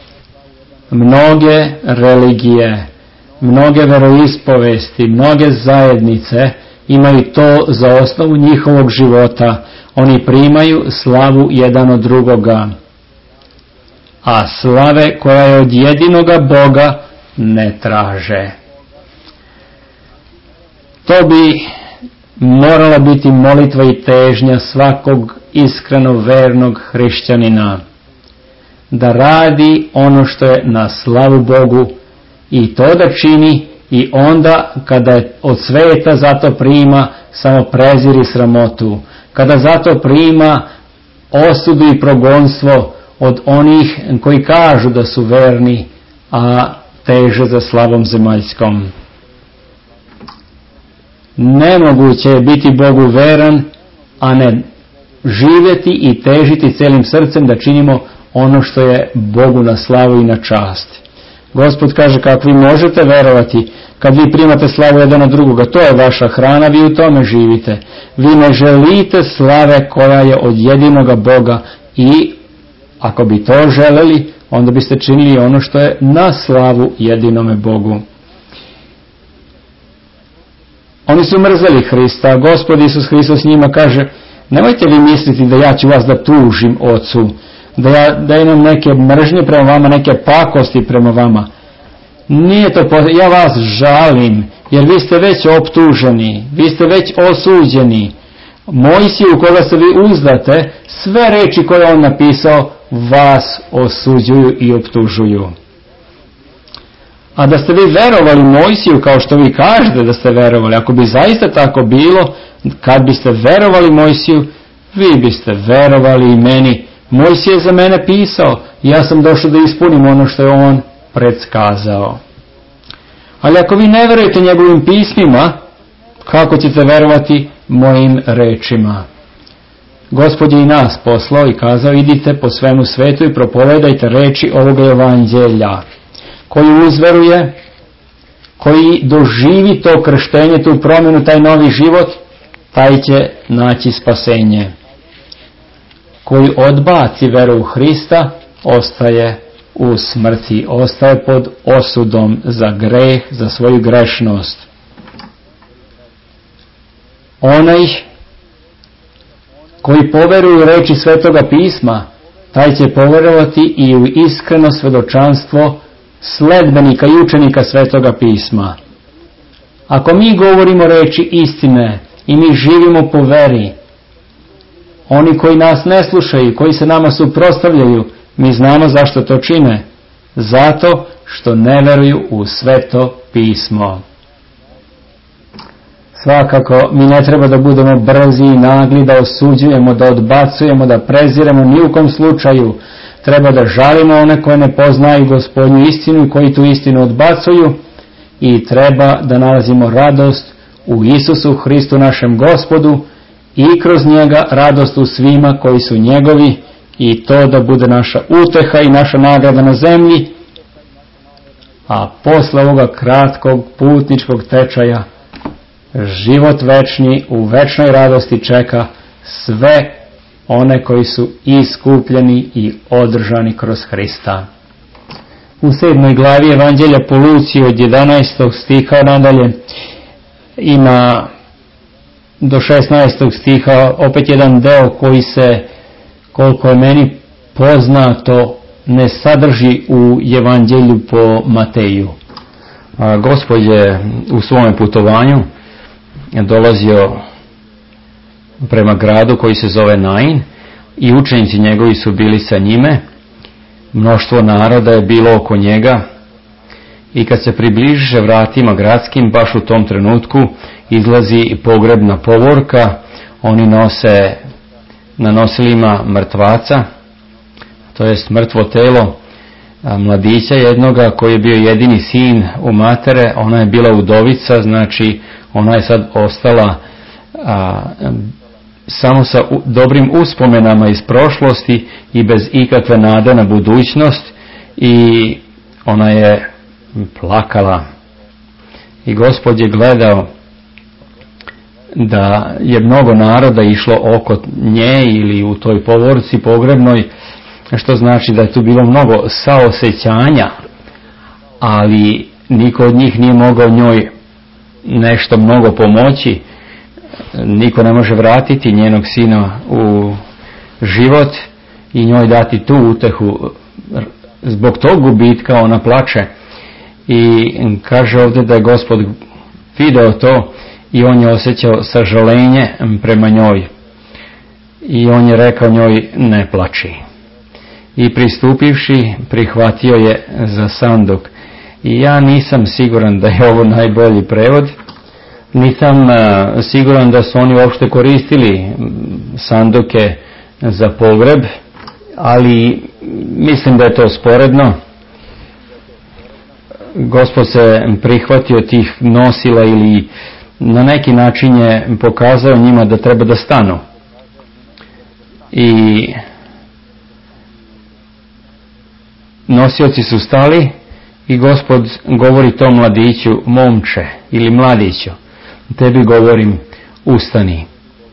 Mnoge religije, mnoge veroispovesti, mnoge zajednice imaju to za osnovu njihovog života. Oni primaju slavu jedan od drugoga. A slave koja je od jedinoga Boga ne traže. To bi morala biti molitva i težnja svakog iskreno vernog hrišćanina. Da radi ono što je na slavu Bogu i to da čini i onda kada je od sveta zato prima samo prezir i sramotu. Kada zato prima osudu i progonstvo od onih koji kažu da su verni, a teže za slavom zemaljskom. Nemoguće je biti Bogu veran, a ne živjeti i težiti celim srcem da činimo ono što je Bogu na slavu i na čast. Gospod kaže, kako vi možete verovati kad vi primate slavu jedan od drugoga, to je vaša hrana, vi u tome živite. Vi ne želite slave koja je od jedinoga Boga i ako bi to želeli, onda biste činili ono što je na slavu jedinome Bogu. Oni su mrzeli Hrista, Gospod Isus Hristos njima kaže, nemojte vi misliti da ja ću vas da tužim Ocu, da imam neke mržnje prema vama, neke pakosti prema vama. Nije to, ja vas žalim, jer vi ste već optuženi, vi ste već osuđeni. Mojsije u koga se vi uzdate, sve reči koje on napisao, vas osuđuju i optužuju. A da ste vi verovali Mojsiju kao što vi kažete da ste verovali, ako bi zaista tako bilo, kad biste verovali Mojsiju, vi biste verovali i meni. Mojsije je za mene pisao, ja sam došao da ispunim ono što je on predskazao. Ali ako vi ne verujete njegovim pismima, kako ćete verovati mojim rečima? Gospod je i nas poslao i kazao, idite po svemu svetu i propovedajte reči ovoga evanđelja. Koji uzveruje, koji doživi to krštenje, tu promjenu, taj novi život, taj će naći spasenje. Koji odbaci veru u Hrista, ostaje u smrti, ostaje pod osudom za greh, za svoju grešnost. Onaj koji poveruje u reči Svetoga pisma, taj će poverovati i u iskreno svedočanstvo sledbenika i učenika Svetoga pisma. Ako mi govorimo reči istine i mi živimo po veri, oni koji nas ne slušaju, koji se nama suprotstavljaju, mi znamo zašto to čine. Zato što ne veruju u Sveto pismo. Svakako mi ne treba da budemo brzi i nagli, da osuđujemo, da odbacujemo, da preziremo, ni u kom slučaju. Treba da žalimo one koje ne poznaju Gospodnju istinu i koji tu istinu odbacuju, i treba da nalazimo radost u Isusu Hristu našem Gospodu i kroz njega radost u svima koji su njegovi, i to da bude naša uteha i naša nagrada na zemlji. A posle ovoga kratkog putničkog tečaja život večni u večnoj radosti čeka sve one koji su iskupljeni i održani kroz Hrista. U 7. glavi Evanđelja po Luci od 11. stiha nadalje ima do 16. stiha opet jedan deo koji se, koliko je meni poznato, ne sadrži u Evanđelju po Mateju. Gospod je u svome putovanju dolazio prema gradu koji se zove Nain i učenici njegovi su bili sa njime. Mnoštvo naroda je bilo oko njega i kad se približiše vratima gradskim, baš u tom trenutku izlazi pogrebna povorka. Oni nose na nosilima mrtvaca, to jest mrtvo telo mladića jednoga koji je bio jedini sin u matere. Ona je bila udovica, znači ona je sad ostala samo sa dobrim uspomenama iz prošlosti i bez ikakve nade na budućnost, i ona je plakala. I Gospod je gledao da je mnogo naroda išlo oko nje ili u toj povorci pogrebnoj, što znači da je tu bilo mnogo saosećanja, ali niko od njih nije mogao njoj nešto mnogo pomoći. Niko ne može vratiti njenog sina u život i njoj dati tu utehu. Zbog tog gubitka ona plače i kaže ovdje da je Gospod video to i on je osjećao sažaljenje prema njoj i on je rekao njoj ne plači. I pristupivši prihvatio je za sanduk. I ja nisam siguran da je ovo najbolji prevod. Nisam siguran da su oni uopšte koristili sanduke za pogreb, ali mislim da je to sporedno. Gospod se prihvatio tih nosila ili na neki način je pokazao njima da treba da stanu. I nosioci su stali i Gospod govori tom mladiću, momče ili mladiću, tebi govorim, ustani.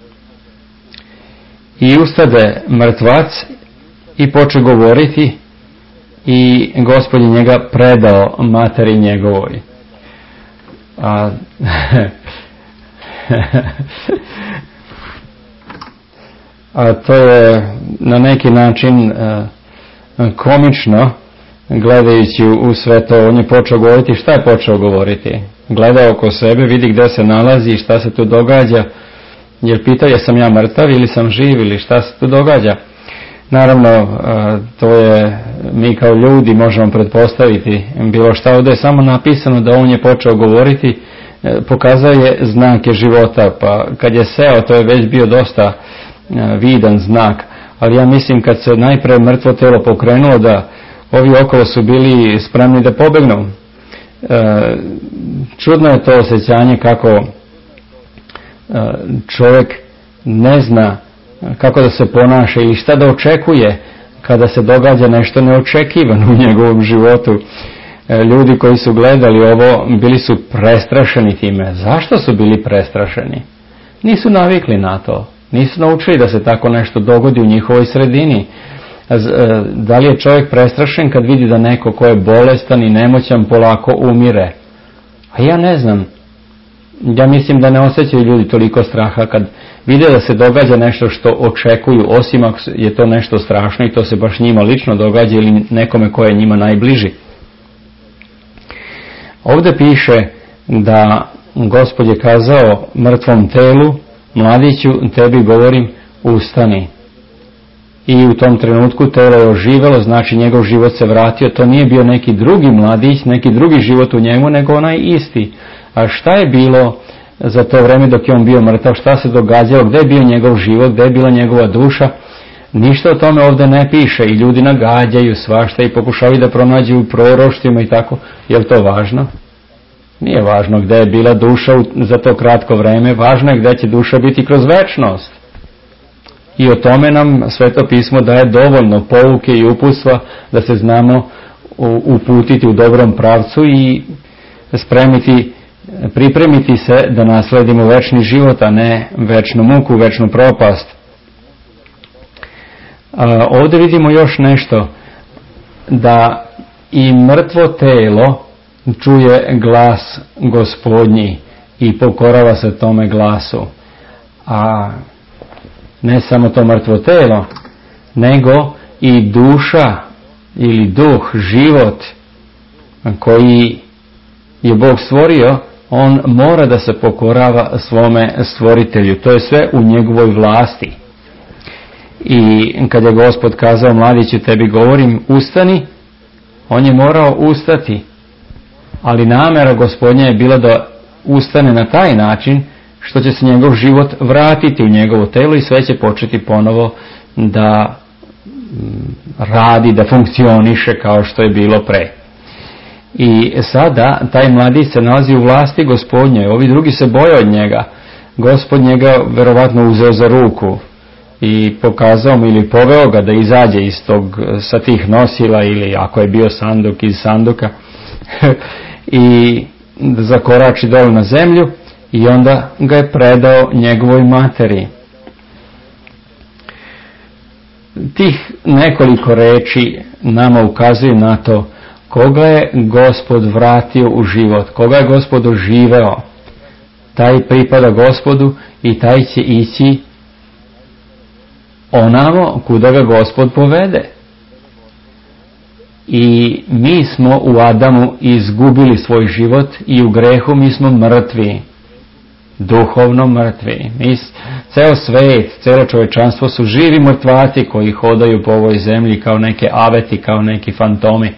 I ustade mrtvac i poče govoriti i Gospod je njega predao materi njegovoj. A to je na neki način komično, gledajući u sve to. On je počeo govoriti. Šta je počeo govoriti? Gleda oko sebe, vidi gdje se nalazi i šta se tu događa. Jer pitao, jesam ja mrtav ili sam živ ili šta se tu događa. Naravno, to je, mi kao ljudi možemo pretpostaviti bilo šta. Ovdje je samo napisano da on je počeo govoriti, pokazao je znake života, pa kad je seo to je već bio dosta vidan znak. Ali ja mislim kad se najprije mrtvo telo pokrenulo, da ovi okolo su bili spremni da pobegnu. Čudno je to osjećanje kako čovjek ne zna kako da se ponaša ili šta da očekuje kada se događa nešto neočekivano u njegovom životu. ljudi koji su gledali ovo bili su prestrašeni time. Zašto su bili prestrašeni? Nisu navikli na to. Nisu naučili da se tako nešto dogodi u njihovoj sredini. Da li je čovjek prestrašen kad vidi da neko ko je bolestan i nemoćan polako umire? A ja ne znam. Ja mislim da ne osjećaju ljudi toliko straha kad vide da se događa nešto što očekuju, osim ako je to nešto strašno i to se baš njima lično događa ili nekome ko je njima najbliži. Ovdje piše da Gospod je kazao mrtvom telu, mladiću, tebi govorim, ustani. I u tom trenutku telo je oživelo, znači njegov život se vratio. To nije bio neki drugi mladić, neki drugi život u njemu, nego onaj isti. A šta je bilo za to vreme dok je on bio mrtav? Šta se događalo? Gdje je bio njegov život? Gdje je bila njegova duša? Ništa o tome ovdje ne piše i ljudi nagađaju svašta i pokušavaju da pronađu u proroštvima i tako. Je li to važno? Nije važno gdje je bila duša za to kratko vreme. Važno je gdje će duša biti kroz večnost. I o tome nam Sveto pismo daje dovoljno pouke i uputstva da se znamo uputiti u dobrom pravcu i pripremiti se da nasledimo večni život, a ne večnu muku, večnu propast. Ovdje vidimo još nešto, da i mrtvo telo čuje glas Gospodnji i pokorava se tome glasu. A ne samo to mrtvo telo, nego i duša ili duh, život koji je Bog stvorio, on mora da se pokorava svome stvoritelju. To je sve u njegovoj vlasti. I kad je Gospod kazao mladiću, tebi govorim, ustani, on je morao ustati. Ali namjera Gospodnja je bila da ustane na taj način što će se njegov život vratiti u njegovo telo i sve će početi ponovo da radi, da funkcioniše kao što je bilo pre. I sada taj mladić se nalazi u vlasti Gospodnje. Ovi drugi se boje od njega. Gospod njega verovatno uzeo za ruku i pokazao mu ili poveo ga da izađe sa tih nosila, ili ako je bio sanduk, iz sanduka i da zakorači dole na zemlju i onda ga je predao njegovoj materi. Tih nekoliko reči nama ukazuje na to koga je Gospod vratio u život, koga je Gospod oživeo. Taj pripada Gospodu i taj će ići onamo kuda ga Gospod povede. I mi smo u Adamu izgubili svoj život i u grehu mi smo mrtvi, duhovno mrtvi. Ceo svet, celo čovečanstvo su živi mrtvaci koji hodaju po ovoj zemlji kao neke aveti, kao neki fantomi.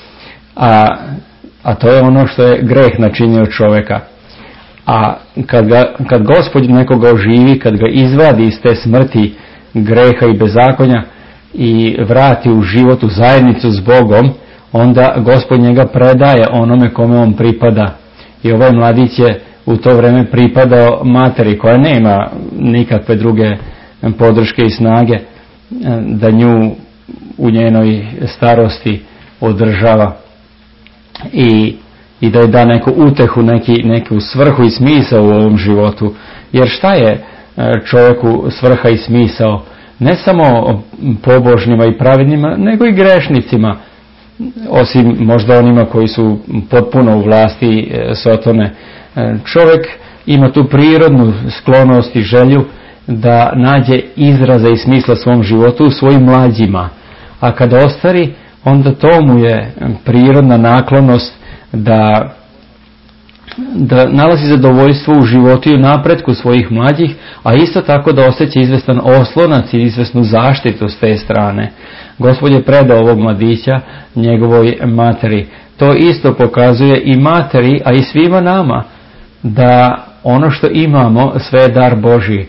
A to je ono što je greh načinio čovjeka. A kad Gospod nekoga oživi, kad ga izvadi iz te smrti, greha i bezakonja i vrati u život, u zajednicu s Bogom, onda Gospod njega predaje onome kome on pripada. I ovaj mladić je u to vreme pripadao materi koja nema nikakve druge podrške i snage da nju u njenoj starosti održava i da je da neku utehu, neku svrhu i smisao u ovom životu. Jer šta je čovjeku svrha i smisao? Ne samo pobožnima i pravednima, nego i grešnicima, osim možda onima koji su potpuno u vlasti Sotone. Čovjek ima tu prirodnu sklonost i želju da nađe izraza i smisla svom životu u svojim mlađima, a kada ostari, onda to mu je prirodna naklonost da nalazi zadovoljstvo u životu i u napretku svojih mlađih, a isto tako da osjeća izvestan oslonac i izvesnu zaštitu s te strane. Gospod je predao ovog mladića njegovoj materi. To isto pokazuje i materi, a i svima nama, da ono što imamo sve je dar Božji.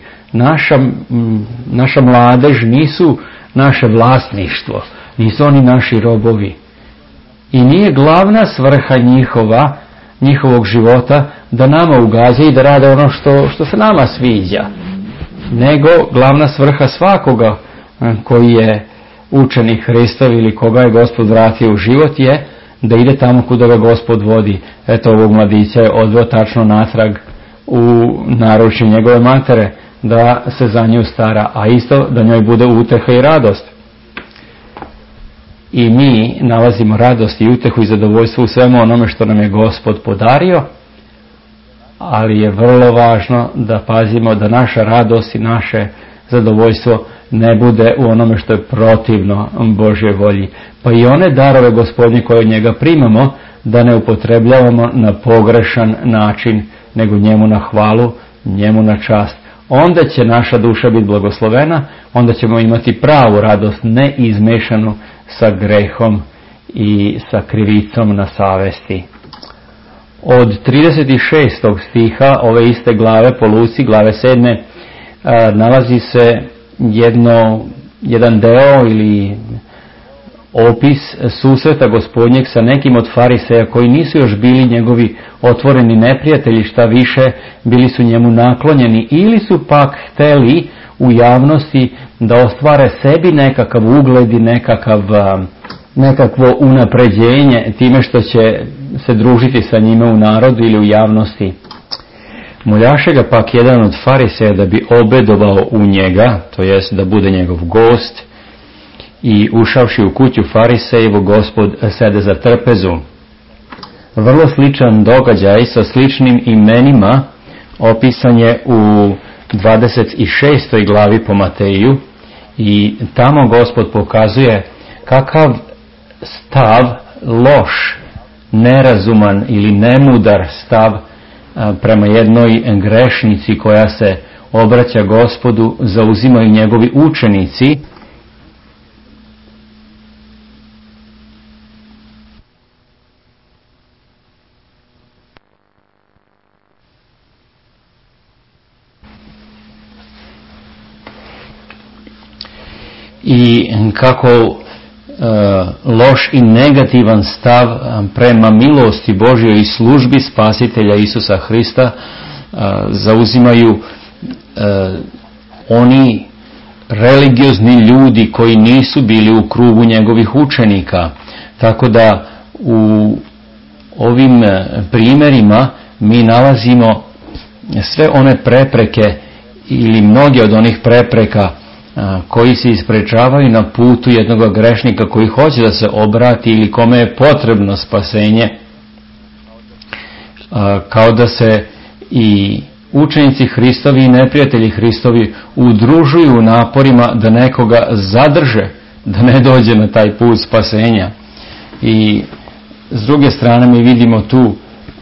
Naša mladež nisu naše vlasništvo, nisu oni naši robovi. I nije glavna svrha njihovog života da nama ugađa i da rade ono što se nama sviđa. Nego glavna svrha svakoga koji je učenik Hristov ili koga je Gospod vratio u život je da ide tamo kuda ga Gospod vodi. Eto, ovog mladića je odveo tačno natrag u naručje njegove matere, da se za nju stara, a isto da njoj bude uteha i radost. I mi nalazimo radost i utehu i zadovoljstvo u svemu onome što nam je Gospod podario, ali je vrlo važno da pazimo da naša radost i naše zadovoljstvo ne bude u onome što je protivno Božje volji. Pa i one darove Gospodnje koje od njega primamo, da ne upotrebljavamo na pogrešan način, nego njemu na hvalu, njemu na čast. Onda će naša duša biti blagoslovena, onda ćemo imati pravu radost, ne izmešanu sa grehom i sa krivicom na savesti. Od 36. stiha ove iste glave po Luci, glave 7. nalazi se jedan deo ili opis susreta Gospodnjeg sa nekim od fariseja koji nisu još bili njegovi otvoreni neprijatelji, šta više bili su njemu naklonjeni ili su pak hteli u javnosti da ostvare sebi nekakav ugled i nekakvo unapređenje time što će se družiti sa njime u narodu ili u javnosti. Moljaše ga pak jedan od fariseja da bi obedovao u njega, to jest da bude njegov gost, i ušavši u kuću farisejevu, Gospod sede za trpezu. Vrlo sličan događaj sa sličnim imenima opisan je u 26. glavi po Mateju, i tamo Gospod pokazuje kakav stav loš, nerazuman ili nemudar stav prema jednoj grešnici koja se obraća Gospodu zauzimaju njegovi učenici. I kako loš i negativan stav prema milosti Božjoj i službi Spasitelja Isusa Hrista zauzimaju oni religiozni ljudi koji nisu bili u krugu njegovih učenika. Tako da u ovim primjerima mi nalazimo sve one prepreke ili mnoge od onih prepreka koji se isprečavaju na putu jednog grešnika koji hoće da se obrati ili kome je potrebno spasenje, kao da se i učenici Hristovi i neprijatelji Hristovi udružuju u naporima da nekoga zadrže, da ne dođe na taj put spasenja. I s druge strane mi vidimo tu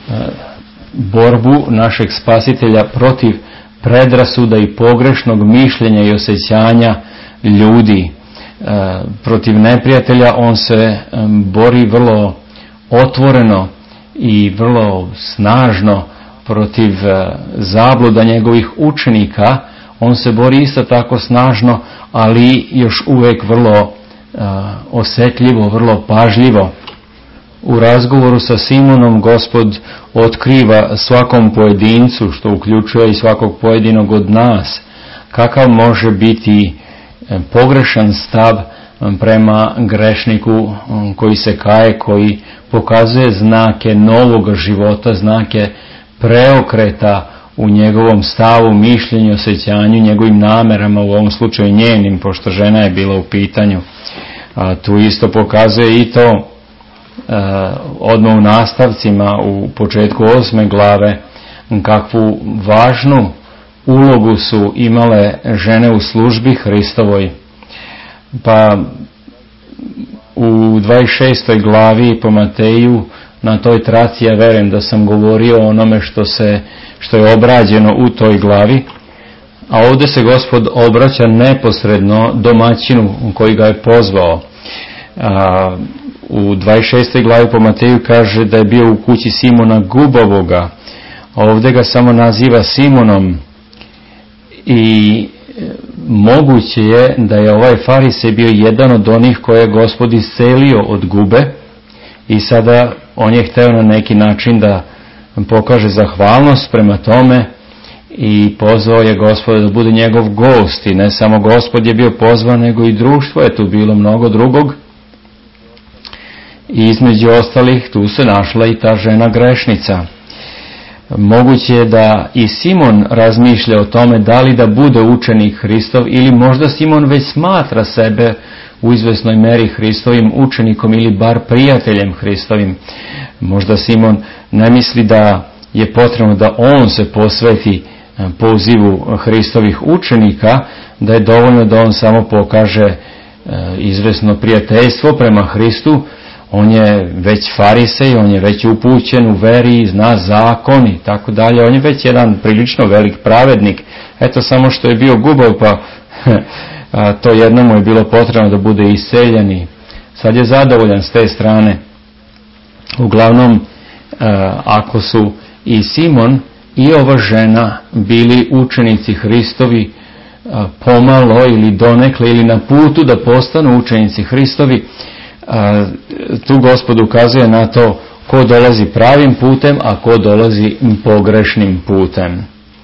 borbu našeg Spasitelja protiv predrasuda i pogrešnog mišljenja i osjećanja ljudi. Protiv neprijatelja on se bori vrlo otvoreno i vrlo snažno. Protiv zabluda njegovih učenika on se bori isto tako snažno, ali još uvijek vrlo osjetljivo, vrlo pažljivo. U razgovoru sa Simonom Gospod otkriva svakom pojedincu, što uključuje i svakog pojedinog od nas, kakav može biti pogrešan stav prema grešniku koji se kaje, koji pokazuje znake novog života, znake preokreta u njegovom stavu, mišljenju, osjećanju, njegovim namerama, u ovom slučaju njenim, pošto žena je bila u pitanju. Tu isto pokazuje i to odmah u nastavcima u početku 8. glave kakvu važnu ulogu su imale žene u službi Hristovoj. Pa u 26. glavi po Mateju na toj traci ja verujem da sam govorio o onome što je obrađeno u toj glavi, a ovdje se Gospod obraća neposredno domaćinu koji ga je pozvao. U 26. glavi po Mateju kaže da je bio u kući Simona Gubavoga, a ovdje ga samo naziva Simonom, i moguće je da je ovaj farisej bio jedan od onih koje je Gospod iscelio od gube i sada on je hteo na neki način da pokaže zahvalnost prema tome i pozvao je Gospoda da bude njegov gost. I ne samo Gospod je bio pozvan, nego i društvo je tu bilo mnogo drugog. I između ostalih tu se našla i ta žena grešnica. Moguće je da i Simon razmišlja o tome da li da bude učenik Hristov, ili možda Simon već smatra sebe u izvesnoj meri Hristovim učenikom ili bar prijateljem Hristovim. Možda Simon ne misli da je potrebno da on se posveti pozivu Hristovih učenika, da je dovoljno da on samo pokaže izvesno prijateljstvo prema Hristu. On je već farisej, on je već upućen u veri, zna zakon i tako dalje. On je već jedan prilično velik pravednik. Eto, samo što je bio gubav, pa to jedno mu je bilo potrebno da bude iseljen i sad je zadovoljan s te strane. Uglavnom, ako su i Simon i ova žena bili učenici Hristovi pomalo ili donekle ili na putu da postanu učenici Hristovi, tu Gospod ukazuje na to ko dolazi pravim putem, a ko dolazi pogrešnim putem.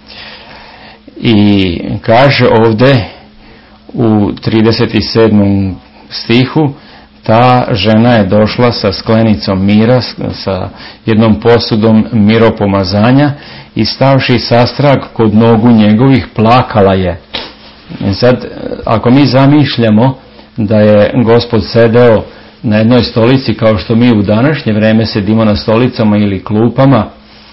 I kaže ovdje u 37. stihu, ta žena je došla sa sklenicom mira, sa jednom posudom miropomazanja i stavši sastrag kod nogu njegovih, plakala je. I sad, ako mi zamišljamo da je Gospod sedeo na jednoj stolici kao što mi u današnje vreme sedimo na stolicama ili klupama,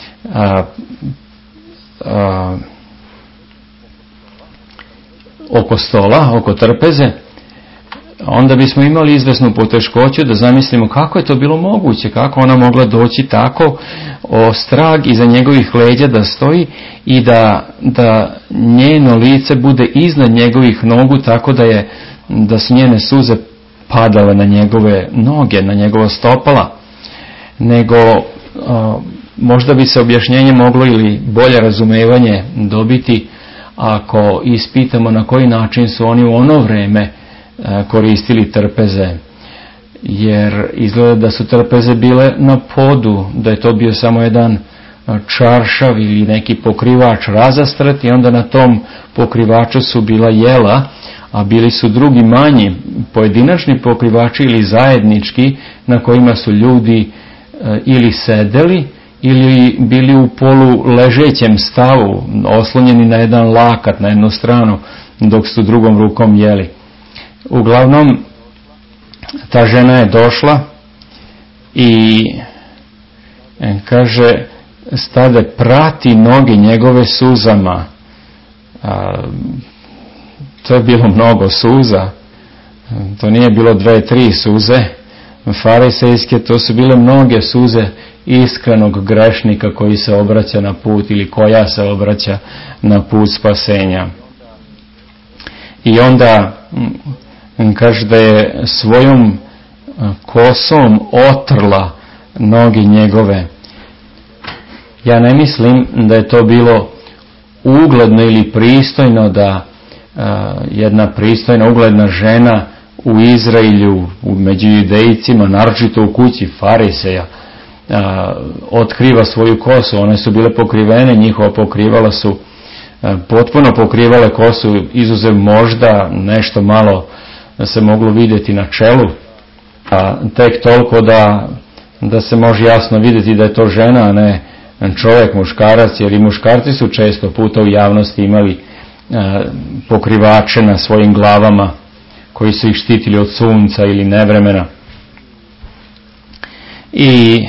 oko stola, oko trpeze, onda bismo imali izvesnu poteškoću da zamislimo kako je to bilo moguće, kako ona mogla doći tako ostrag iza njegovih leđa da stoji i da njeno lice bude iznad njegovih nogu, tako da su njene suze padale na njegove noge, na njegova stopala. Nego možda bi se objašnjenje moglo ili bolje razumevanje dobiti ako ispitamo na koji način su oni u ono vreme koristili trpeze. Jer izgleda da su trpeze bile na podu, da je to bio samo jedan čaršav ili neki pokrivač razastrat i onda na tom pokrivaču su bila jela, a bili su drugi manji pojedinačni pokrivači ili zajednički na kojima su ljudi ili sedeli ili bili u polu ležećem stavu, oslonjeni na jedan lakat, na jednu stranu, dok su drugom rukom jeli. Uglavnom, ta žena je došla i kaže, stade prati noge njegove suzama. To je bilo mnogo suza. To nije bilo 2-3 suze farisejske, to su bile mnoge suze iskrenog grešnika koji se obraća na put ili koja se obraća na put spasenja. I onda kaže da je svojom kosom otrla noge njegove. Ja ne mislim da je to bilo ugledno ili pristojno da jedna pristojna, ugledna žena u Izraelju, među judejcima, naročito u kući fariseja, otkriva svoju kosu. One su bile pokrivene, njihova pokrivala su potpuno pokrivale kosu, izuzev možda nešto malo se moglo vidjeti na čelu, tek toliko da se može jasno vidjeti da je to žena, a ne čovjek, muškarac, jer i muškarci su često puta u javnosti imali pokrivače na svojim glavama koji su ih štitili od sunca ili nevremena. I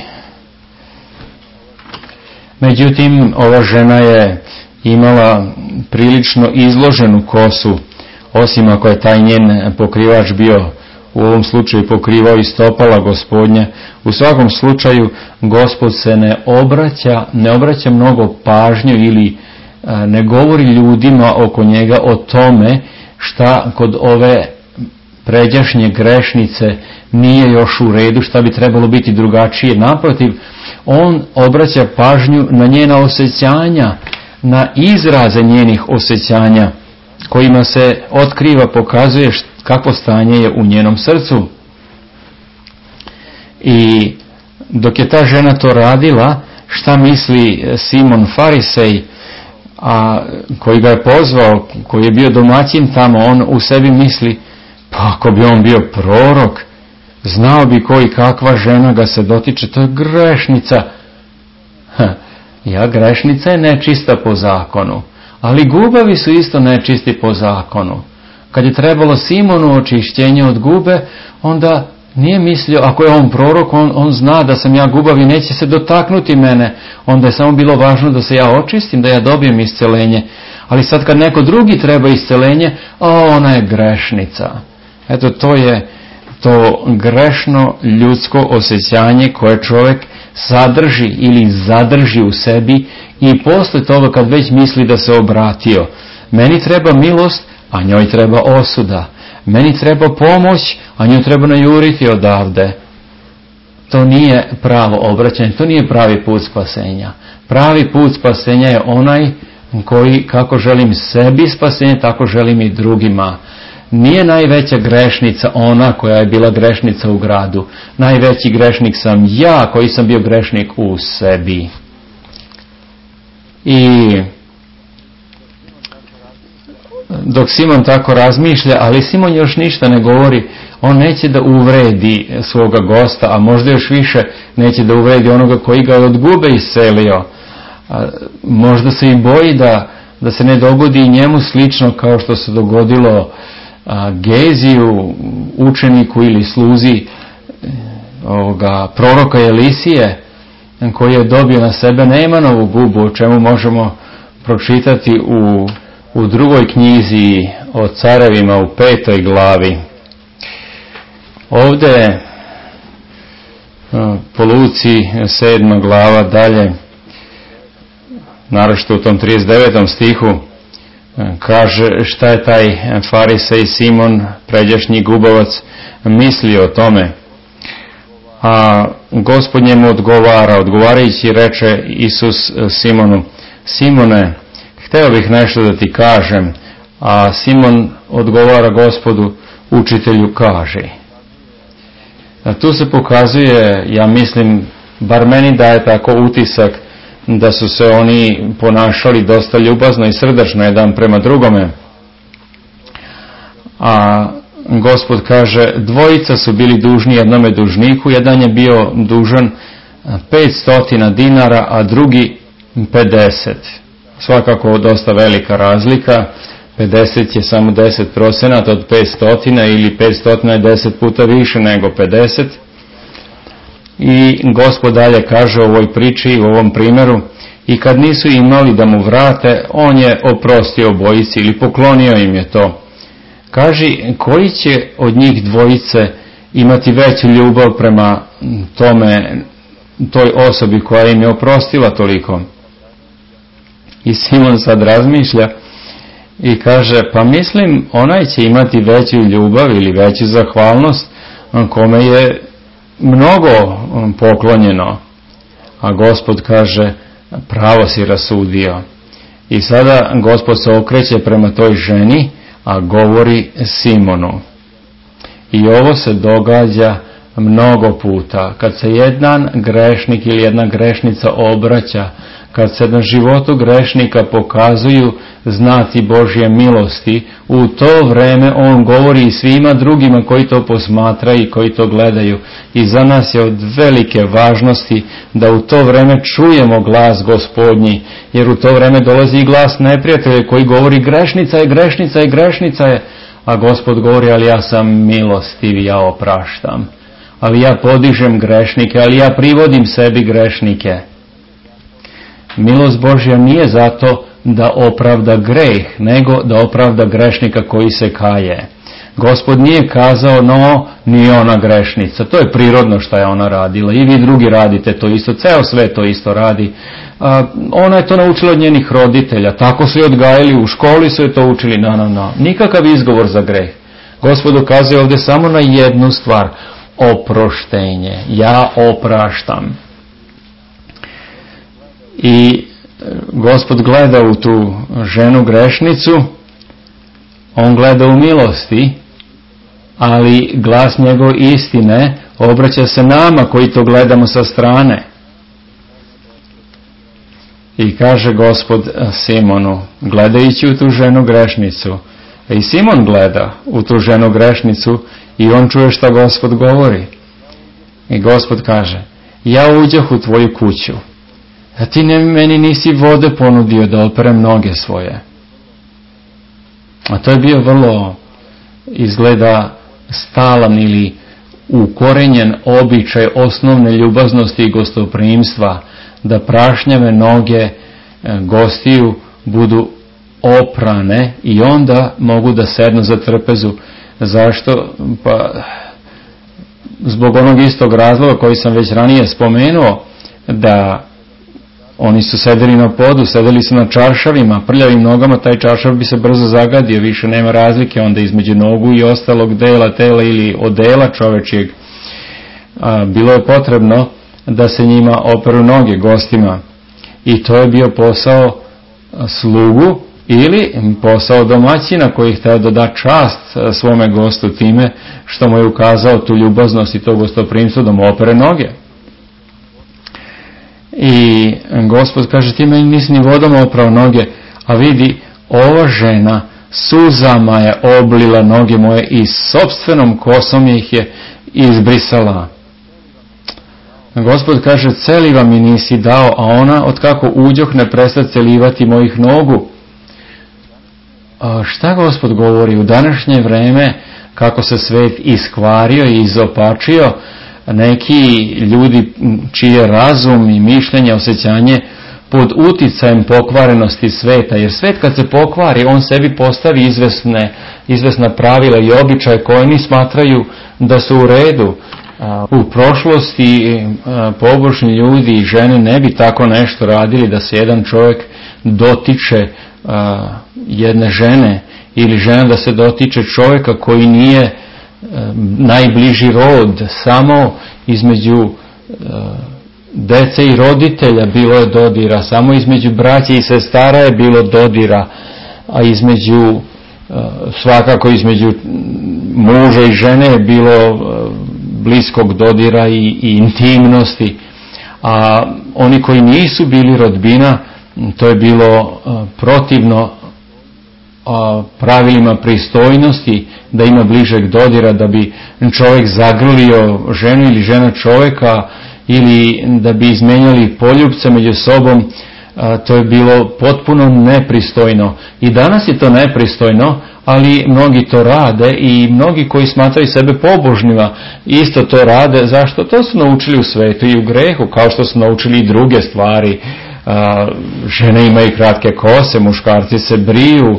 međutim, ova žena je imala prilično izloženu kosu, osim ako je taj njen pokrivač bio u ovom slučaju pokrivao i stopala Gospodnja. U svakom slučaju Gospod se ne obraća mnogo pažnju ili ne govori ljudima oko njega o tome šta kod ove pređašnje grešnice nije još u redu, šta bi trebalo biti drugačije. Naprotiv, on obraća pažnju na njena osjećanja, na izraze njenih osjećanja, kojima se otkriva, pokazuje kakvo stanje je u njenom srcu. I dok je ta žena to radila, šta misli Simon Farisej, a koji ga je pozvao, koji je bio domaćin tamo, on u sebi misli, pa ako bi on bio prorok, znao bi koji kakva žena ga se dotiče, to je grešnica. Grešnica je nečista po zakonu, ali gubavi su isto nečisti po zakonu. Kad je trebalo Simonu očišćenje od gube, onda nije mislio, ako je on prorok, on zna da sam ja gubav i neće se dotaknuti mene, onda je samo bilo važno da se ja očistim, da ja dobijem isceljenje. Ali sad kad neko drugi treba isceljenje, ona je grešnica. Eto, to je to grešno ljudsko osjećanje koje čovjek sadrži ili zadrži u sebi i posle toga kad već misli da se obratio. Meni treba milost, a njoj treba osuda. Meni treba pomoć, a nju treba najuriti odavde. To nije pravo obraćanje, to nije pravi put spasenja. Pravi put spasenja je onaj koji, kako želim sebi spasenje, tako želim i drugima. Nije najveća grešnica ona koja je bila grešnica u gradu. Najveći grešnik sam ja koji sam bio grešnik u sebi. I dok Simon tako razmišlja, ali Simon još ništa ne govori, on neće da uvredi svoga gosta, a možda još više neće da uvredi onoga koji ga od gube iscelio. Možda se i boji da se ne dogodi i njemu slično kao što se dogodilo Geziju, učeniku ili sluzi proroka Elisije, koji je dobio na sebe Neemanovu gubu, o čemu možemo pročitati u drugoj knjizi o carevima u 5. glavi. Ovdje po Luci 7. glava dalje, naročito u tom 39. stihu, kaže šta je taj farisej Simon, pređašnji gubavac, mislio o tome. A Gospod njemu odgovarajući reče Isus Simonu, Simone, hteo bih nešto da ti kažem. A Simon odgovara Gospodu, učitelju kaži. Tu se pokazuje, ja mislim, bar meni daje tako utisak, da su se oni ponašali dosta ljubazno i srdačno jedan prema drugome. A Gospod kaže, dvojica su bili dužni jednome dužniku, jedan je bio dužan 500 dinara, a drugi 50. Svakako dosta velika razlika. 50 je samo 10% od 500 ili 500 je 10 puta više nego 50. I Gospod dalje kaže u ovoj priči, u ovom primjeru, i kad nisu imali da mu vrate, on je oprostio obojici ili poklonio im je to. Kaži, koji će od njih dvojice imati veću ljubav prema toj osobi koja im je oprostila toliko? I Simon sad razmišlja i kaže, pa mislim, onaj će imati veću ljubav ili veću zahvalnost kome je mnogo poklonjeno. A Gospod kaže, pravo si rasudio. I sada Gospod se okreće prema toj ženi, a govori Simonu. I ovo se događa mnogo puta. Kad se jedan grešnik ili jedna grešnica obraća, kad se na životu grešnika pokazuju znaci Božje milosti, u to vreme on govori i svima drugima koji to posmatraju i koji to gledaju. I za nas je od velike važnosti da u to vreme čujemo glas Gospodnji, jer u to vreme dolazi i glas neprijatelja koji govori grešnica je, grešnica je, grešnica je, a Gospod govori, ali ja sam milostiv i ja opraštam. Ali ja podižem grešnike, ali ja privodim sebi grešnike. Milost Božja nije zato da opravda greh, nego da opravda grešnika koji se kaje. Gospod nije kazao, no, nije ona grešnica. To je prirodno što je ona radila. I vi drugi radite to isto. Ceo svet to isto radi. Ona je to naučila od njenih roditelja. Tako su je odgajali, u školi su je to učili. Nikakav izgovor za greh. Gospod ukazuje ovdje samo na jednu stvar. Oproštenje. Ja opraštam. I Gospod gleda u tu ženu grešnicu, on gleda u milosti, ali glas njegov istine obraća se nama koji to gledamo sa strane. I kaže Gospod Simonu, gledajući u tu ženu grešnicu, I Simon gleda u tu ženu grešnicu i on čuje šta Gospod govori. I Gospod kaže, ja uđoh u tvoju kuću, a ti meni nisi vode ponudio da operem noge svoje. A to je bio vrlo, izgleda, stalan ili ukorenjen običaj osnovne ljubaznosti i gostoprimstva, da prašnjave noge gostiju budu oprane i onda mogu da sednu za trpezu. Zašto? Pa zbog onog istog razloga koji sam već ranije spomenuo, da oni su sedeli na podu, sedeli su na čaršavima, prljavim nogama, taj čaršav bi se brzo zagadio, više nema razlike onda između nogu i ostalog dela tela ili odela čovečijeg. Bilo je potrebno da se njima operu noge gostima i to je bio posao slugu ili posao domaćina koji hteo da da čast svome gostu time što mu je ukazao tu ljubaznost i to gostoprimstvo da mu opere noge. I Gospod kaže, ti meni nisi ni vodom oprao noge, a vidi, ova žena suzama je oblila noge moje i sopstvenom kosom ih je izbrisala. Gospod kaže, celiva mi nisi dao, a ona, otkako uđoh, ne presta celivati mojih nogu. Šta Gospod govori? U današnje vreme, kako se svet iskvario i izopačio, neki ljudi čije razum i mišljenje, osjećanje pod uticajem pokvarenosti sveta, jer svet kad se pokvari, on sebi postavi izvesna pravila i običaje koje oni smatraju da su u redu. U prošlosti pobožni ljudi i žene ne bi tako nešto radili, da se jedan čovjek dotiče jedne žene ili žena da se dotiče čovjeka koji nije najbliži rod, samo između dece i roditelja bilo je dodira, samo između braće i sestara je bilo dodira, a svakako između muža i žene je bilo bliskog dodira i intimnosti, a oni koji nisu bili rodbina, to je bilo protivno pravilima pristojnosti, da ima bližeg dodira, da bi čovjek zagrlio ženu ili žena čovjeka ili da bi izmenjali poljupce među sobom. To je bilo potpuno nepristojno i danas je to nepristojno, ali mnogi to rade i mnogi koji smatraju sebe pobožnima isto to rade. Zašto? To su naučili u svetu i u grehu, kao što su naučili i druge stvari. Žene imaju kratke kose, muškarci se briju,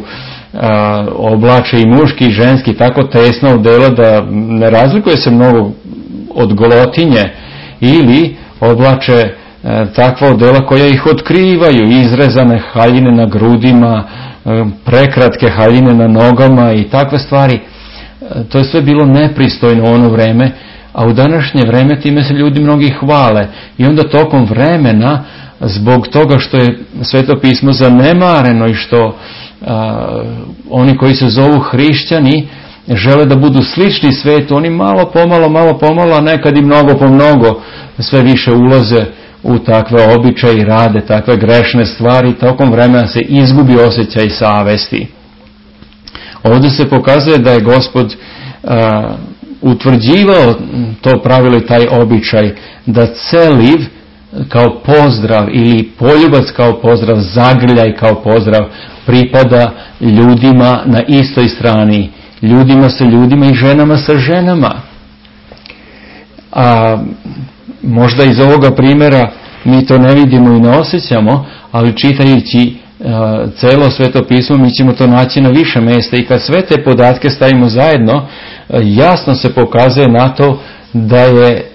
oblače i muški i ženski tako tesno odela da ne razlikuje se mnogo od golotinje, ili oblače takva odela koja ih otkrivaju, izrezane haljine na grudima, prekratke haljine na nogama i takve stvari. To je sve bilo nepristojno u ono vreme, a u današnje vreme time se ljudi mnogi hvale i onda tokom vremena, zbog toga što je Sveto pismo zanemareno i što oni koji se zovu hrišćani žele da budu slični svetu, oni malo pomalo, a nekad i mnogo po mnogo sve više ulaze u takve običaje i rade takve grešne stvari, tokom vremena se izgubi osjećaj savesti. Ovdje se pokazuje da je Gospod utvrđivao to pravilo i taj običaj, da celiv kao pozdrav ili poljubac kao pozdrav, zagrljaj kao pozdrav pripada ljudima na istoj strani, ljudima sa ljudima i ženama sa ženama. A možda iz ovoga primjera mi to ne vidimo i ne osjećamo, ali čitajući celo Sveto pismo mi ćemo to naći na više mjesta i kad sve te podatke stavimo zajedno, jasno se pokazuje na to da je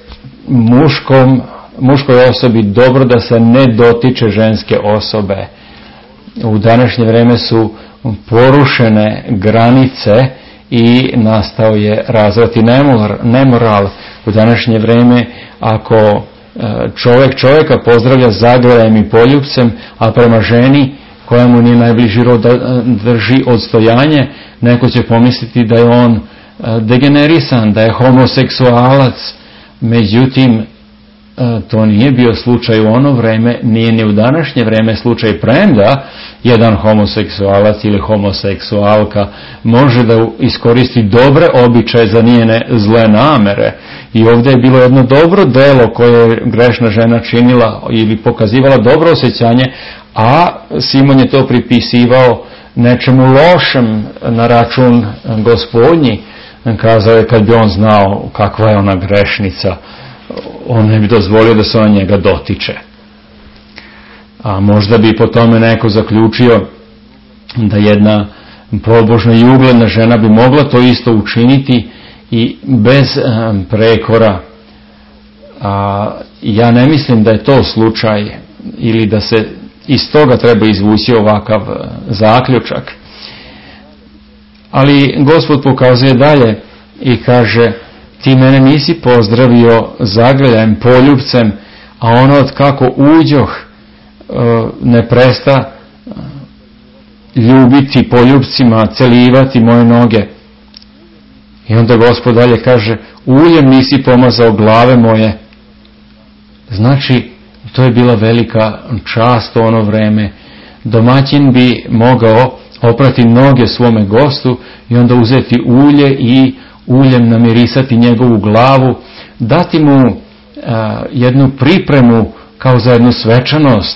muškoj osobi dobro da se ne dotiče ženske osobe. U današnje vrijeme su porušene granice i nastao je razvati nemoral. U današnje vrijeme ako čovjeka pozdravlja zagrljajem i poljupcem, a prema ženi koja mu nije najbliži rod drži odstojanje, neko će pomisliti da je on degenerisan, da je homoseksualac. Međutim, to nije bio slučaj u ono vreme, nije ni u današnje vreme slučaj, premda jedan homoseksualac ili homoseksualka može da iskoristi dobre običaje za njene zle namere. I ovdje je bilo jedno dobro delo koje je grešna žena činila ili pokazivala dobro osjećanje, a Simon je to pripisivao nečemu lošem na račun Gospodnji. Kazao je, kad bi on znao kakva je ona grešnica, on ne bi dozvolio da se ona njega dotiče. A možda bi po tome neko zaključio da jedna pobožna i ugledna žena bi mogla to isto učiniti i bez prekora. Ja ne mislim da je to slučaj ili da se iz toga treba izvući ovakav zaključak. Ali Gospod pokazuje dalje i kaže, ti mene nisi pozdravio zagrljajem, poljubcem, a ono od kako uđoh ne presta ljubiti poljubcima, celivati moje noge. I onda Gospod dalje kaže, uljem nisi pomazao glave moje. Znači, to je bila velika čast u ono vreme. Domaćin bi mogao oprati noge svome gostu i onda uzeti ulje i uljem namirisati njegovu glavu, dati mu jednu pripremu kao za jednu svečanost.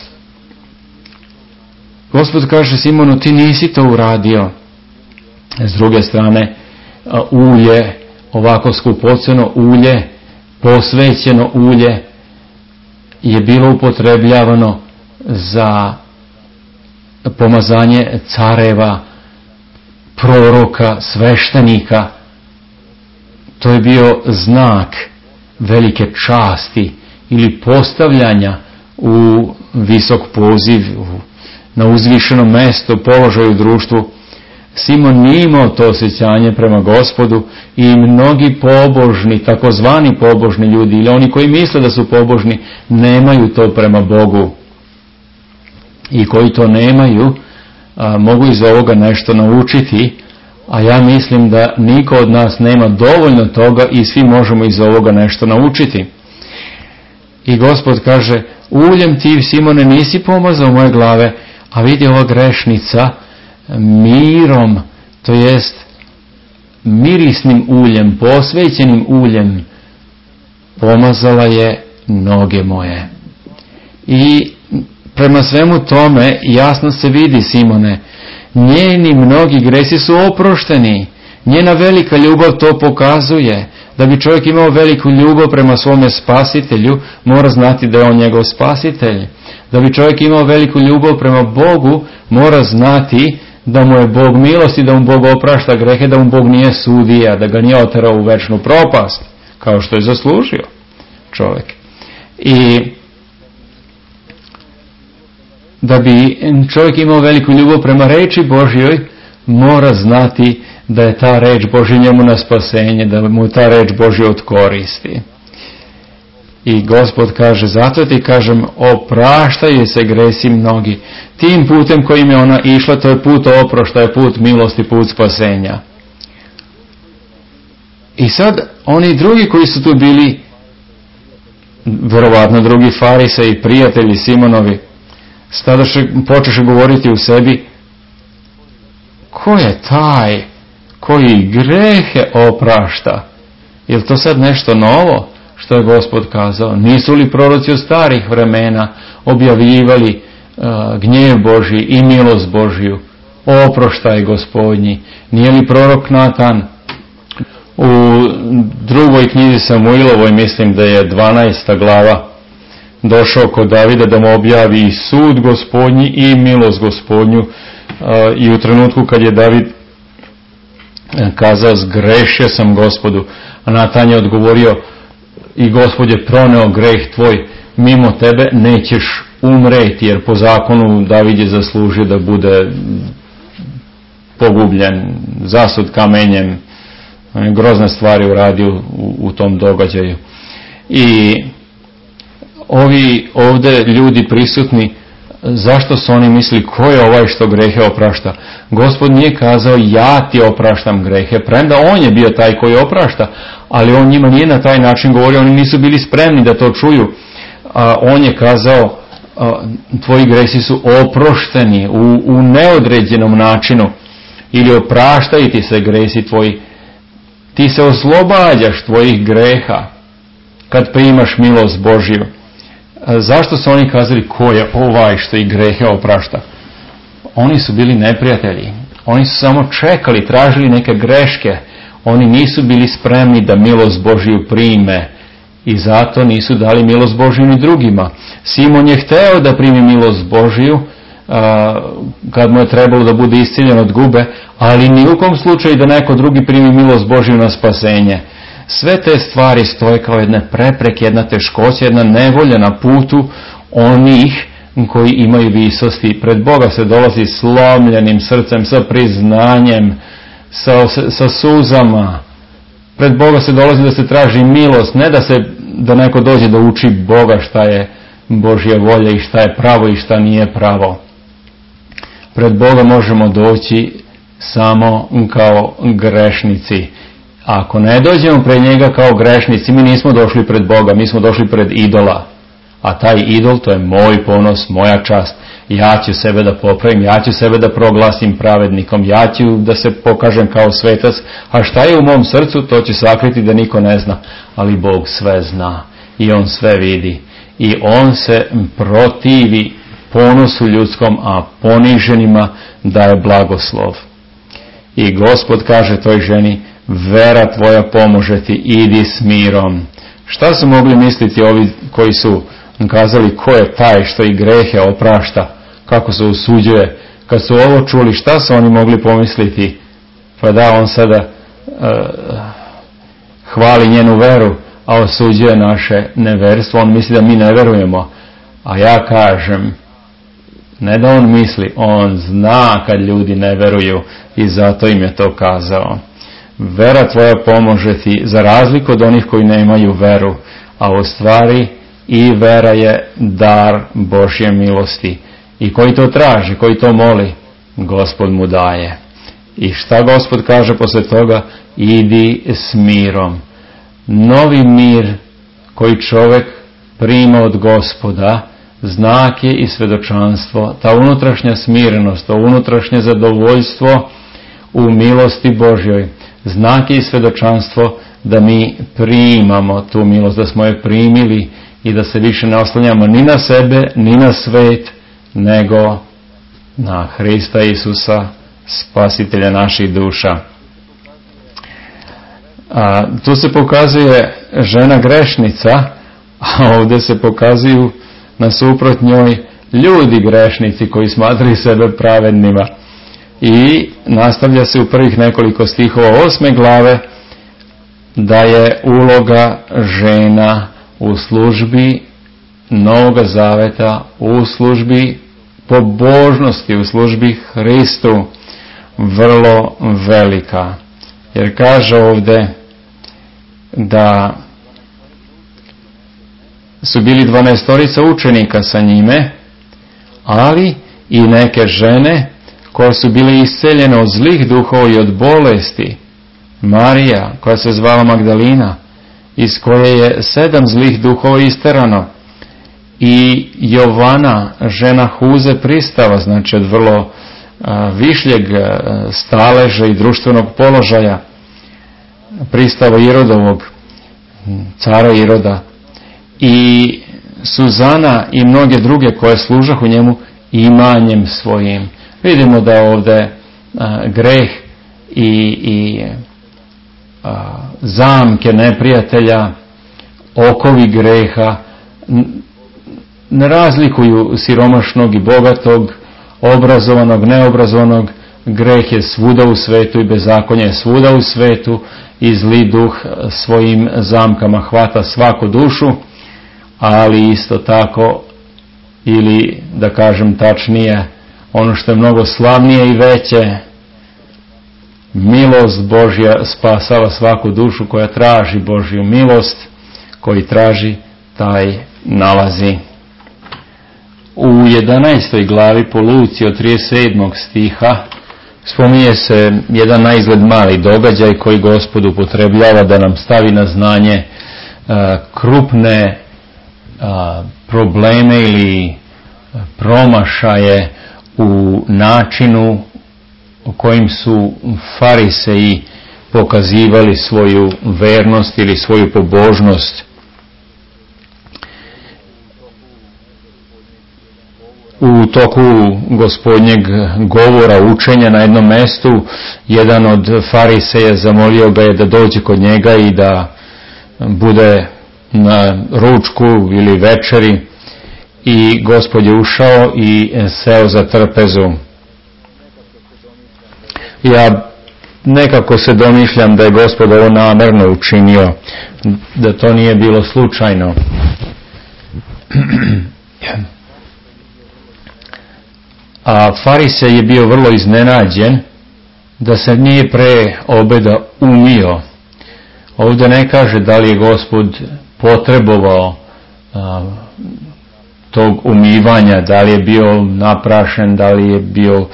Gospod kaže Simonu, ti nisi to uradio. S druge strane, ulje, ovako skupoceno ulje, posvećeno ulje, je bilo upotrebljavano za pomazanje careva, proroka, sveštenika. To je bio znak velike časti ili postavljanja u visok poziv, na uzvišeno mesto, položaj u društvu. Simon nije imao to osjećanje prema Gospodu i mnogi pobožni, takozvani pobožni ljudi ili oni koji misle da su pobožni, nemaju to prema Bogu. I koji to nemaju, mogu iz ovoga nešto naučiti, a ja mislim da niko od nas nema dovoljno toga i svi možemo iz ovoga nešto naučiti. I Gospod kaže, uljem ti, Simone, nisi pomazao moje glave, a vidi ova grešnica mirom, to jest mirisnim uljem, posvećenim uljem, pomazala je noge moje. I prema svemu tome jasno se vidi, Simone, njeni mnogi gresi su oprošteni. Njena velika ljubav to pokazuje. Da bi čovjek imao veliku ljubav prema svome spasitelju, mora znati da je on njegov spasitelj. Da bi čovjek imao veliku ljubav prema Bogu, mora znati da mu je Bog milost i da mu Bog oprašta grehe, da mu Bog nije sudija, da ga nije oterao u večnu propast, kao što je zaslužio čovjek. I da bi čovjek imao veliku ljubav prema reči Božjoj, mora znati da je ta reč Božja njemu na spasenje, da mu ta reč Božja od koristi. I Gospod kaže, zato ti kažem, opraštaju se gresi mnogi. Tim putem kojim je ona išla, to je put oproštaja, put milosti, put spasenja. I sad, oni drugi koji su tu bili, verovatno drugi farisej i prijatelji Simonovi, počeše govoriti u sebi, ko je taj koji grehe oprašta? Je li to sad nešto novo što je Gospod kazao? Nisu li proroci od starih vremena objavljivali gnjev Božji i milost Božju, oproštaj Gospodnji? Nije li prorok Natan u drugoj knjizi Samuilovoj, mislim da je 12. glava, došao kod Davida da mu objavi i sud Gospodnji i milost Gospodnju, i u trenutku kad je David kazao, zgrešio sam Gospodu, a Natan je odgovorio, i Gospod je proneo greh tvoj, mimo tebe nećeš umreti, jer po zakonu David je zaslužio da bude pogubljen, zasud kamenjem, grozne stvari uradio u tom događaju. I ovi ovdje ljudi prisutni, zašto su oni misli, ko je ovaj što grehe oprašta? Gospod nije kazao, ja ti opraštam grehe, premda on je bio taj koji oprašta, ali on njima nije na taj način govorio, oni nisu bili spremni da to čuju. On je kazao, tvoji gresi su oprošteni u neodređenom načinu, ili opraštaju ti se gresi tvoji. Ti se oslobađaš tvojih greha kad primaš milost Božju. Zašto su oni kazali ko je ovaj što i grehe oprašta? Oni su bili neprijatelji. Oni su samo čekali, tražili neke greške. Oni nisu bili spremni da milost Božju prime i zato nisu dali milost Božju ni drugima. Simon je hteo da primi milost Božju kad mu je trebalo da bude isceljen od gube, ali ni u kom slučaju da neko drugi primi milost Božju na spasenje. Sve te stvari stoje kao jedne prepreke, jedna teškoća, jedna nevolja na putu onih koji imaju visosti. Pred Boga se dolazi slomljenim srcem, sa priznanjem, sa suzama. Pred Boga se dolazi da se traži milost, ne da neko dođe da uči Boga šta je Božja volja i šta je pravo i šta nije pravo. Pred Boga možemo doći samo kao grešnici. Ako ne dođemo pred njega kao grešnici, mi nismo došli pred Boga, mi smo došli pred idola. A taj idol, to je moj ponos, moja čast. Ja ću sebe da popravim, ja ću sebe da proglasim pravednikom, ja ću da se pokažem kao svetac. A šta je u mom srcu, to će sakriti da niko ne zna. Ali Bog sve zna i On sve vidi. I On se protivi ponosu ljudskom, a poniženima daje blagoslov. I Gospod kaže toj ženi, vera tvoja pomože ti, idi s mirom. Šta su mogli misliti ovi koji su kazali ko je taj što i grehe oprašta, kako se usuđuje? Kad su ovo čuli, šta su oni mogli pomisliti? Pa da, on sada hvali njenu veru, a osuđuje naše neverstvo. On misli da mi ne verujemo. A ja kažem, ne da on misli, on zna kad ljudi ne veruju i zato im je to kazao. Vera tvoja pomože ti, za razliku od onih koji nemaju veru, a u stvari i vera je dar Božje milosti. I koji to traži, koji to moli, Gospod mu daje. I šta Gospod kaže posle toga? Idi s mirom. Novi mir koji čovjek prima od Gospoda, znak je i svedočanstvo, ta unutrašnja smirenost, to unutrašnje zadovoljstvo u milosti Božjoj, znak je i svedočanstvo da mi primamo tu milost, da smo je primili i da se više ne oslanjamo ni na sebe, ni na svet, nego na Hrista Isusa, spasitelja naših duša. Tu se pokazuje žena grešnica, a ovdje se pokazuju nasuprot njoj ljudi grešnici koji smatraju sebe pravednima. I nastavlja se u prvih nekoliko stihova 8. glave da je uloga žena u službi Novoga Zaveta, u službi pobožnosti, u službi Hristu vrlo velika. Jer kaže ovdje da su bili 12 učenika sa njime, ali i neke žene koje su bile isceljene od zlih duhova i od bolesti. Marija, koja se zvala Magdalina, iz koje je 7 zlih duhova isterano, i Jovana, žena Huze pristava, znači od vrlo višljeg staleža i društvenog položaja, pristava Irodovog, cara Iroda, i Suzana i mnoge druge koje služahu njemu imanjem svojim. Vidimo da ovdje greh i zamke neprijatelja, okovi greha ne razlikuju siromašnog i bogatog, obrazovanog, neobrazovanog. Greh je svuda u svetu i bezakonje je svuda u svetu i zli duh svojim zamkama hvata svaku dušu, ali isto tako, ili da kažem tačnije, ono što je mnogo slavnije i veće, milost Božja spasava svaku dušu koja traži Božju milost, koji traži, taj nalazi. U 11. glavi po Luci od 37. stiha spominje se jedan naizgled mali događaj koji Gospod upotrebljava da nam stavi na znanje krupne probleme ili promašaje u načinu u kojim su fariseji pokazivali svoju vernost ili svoju pobožnost. U toku Gospodnjeg govora, učenja na jednom mestu, jedan od fariseja zamolio ga je da dođe kod njega i da bude na ručku ili večeri, i Gospod je ušao i seo za trpezu. Ja nekako se domišljam da je Gospod ovo namerno učinio, da to nije bilo slučajno. A farisej je bio vrlo iznenađen da se nije pre obeda umio. Ovdje ne kaže da li je Gospod potrebovao tog umivanja, da li je bio naprašen, da li je bio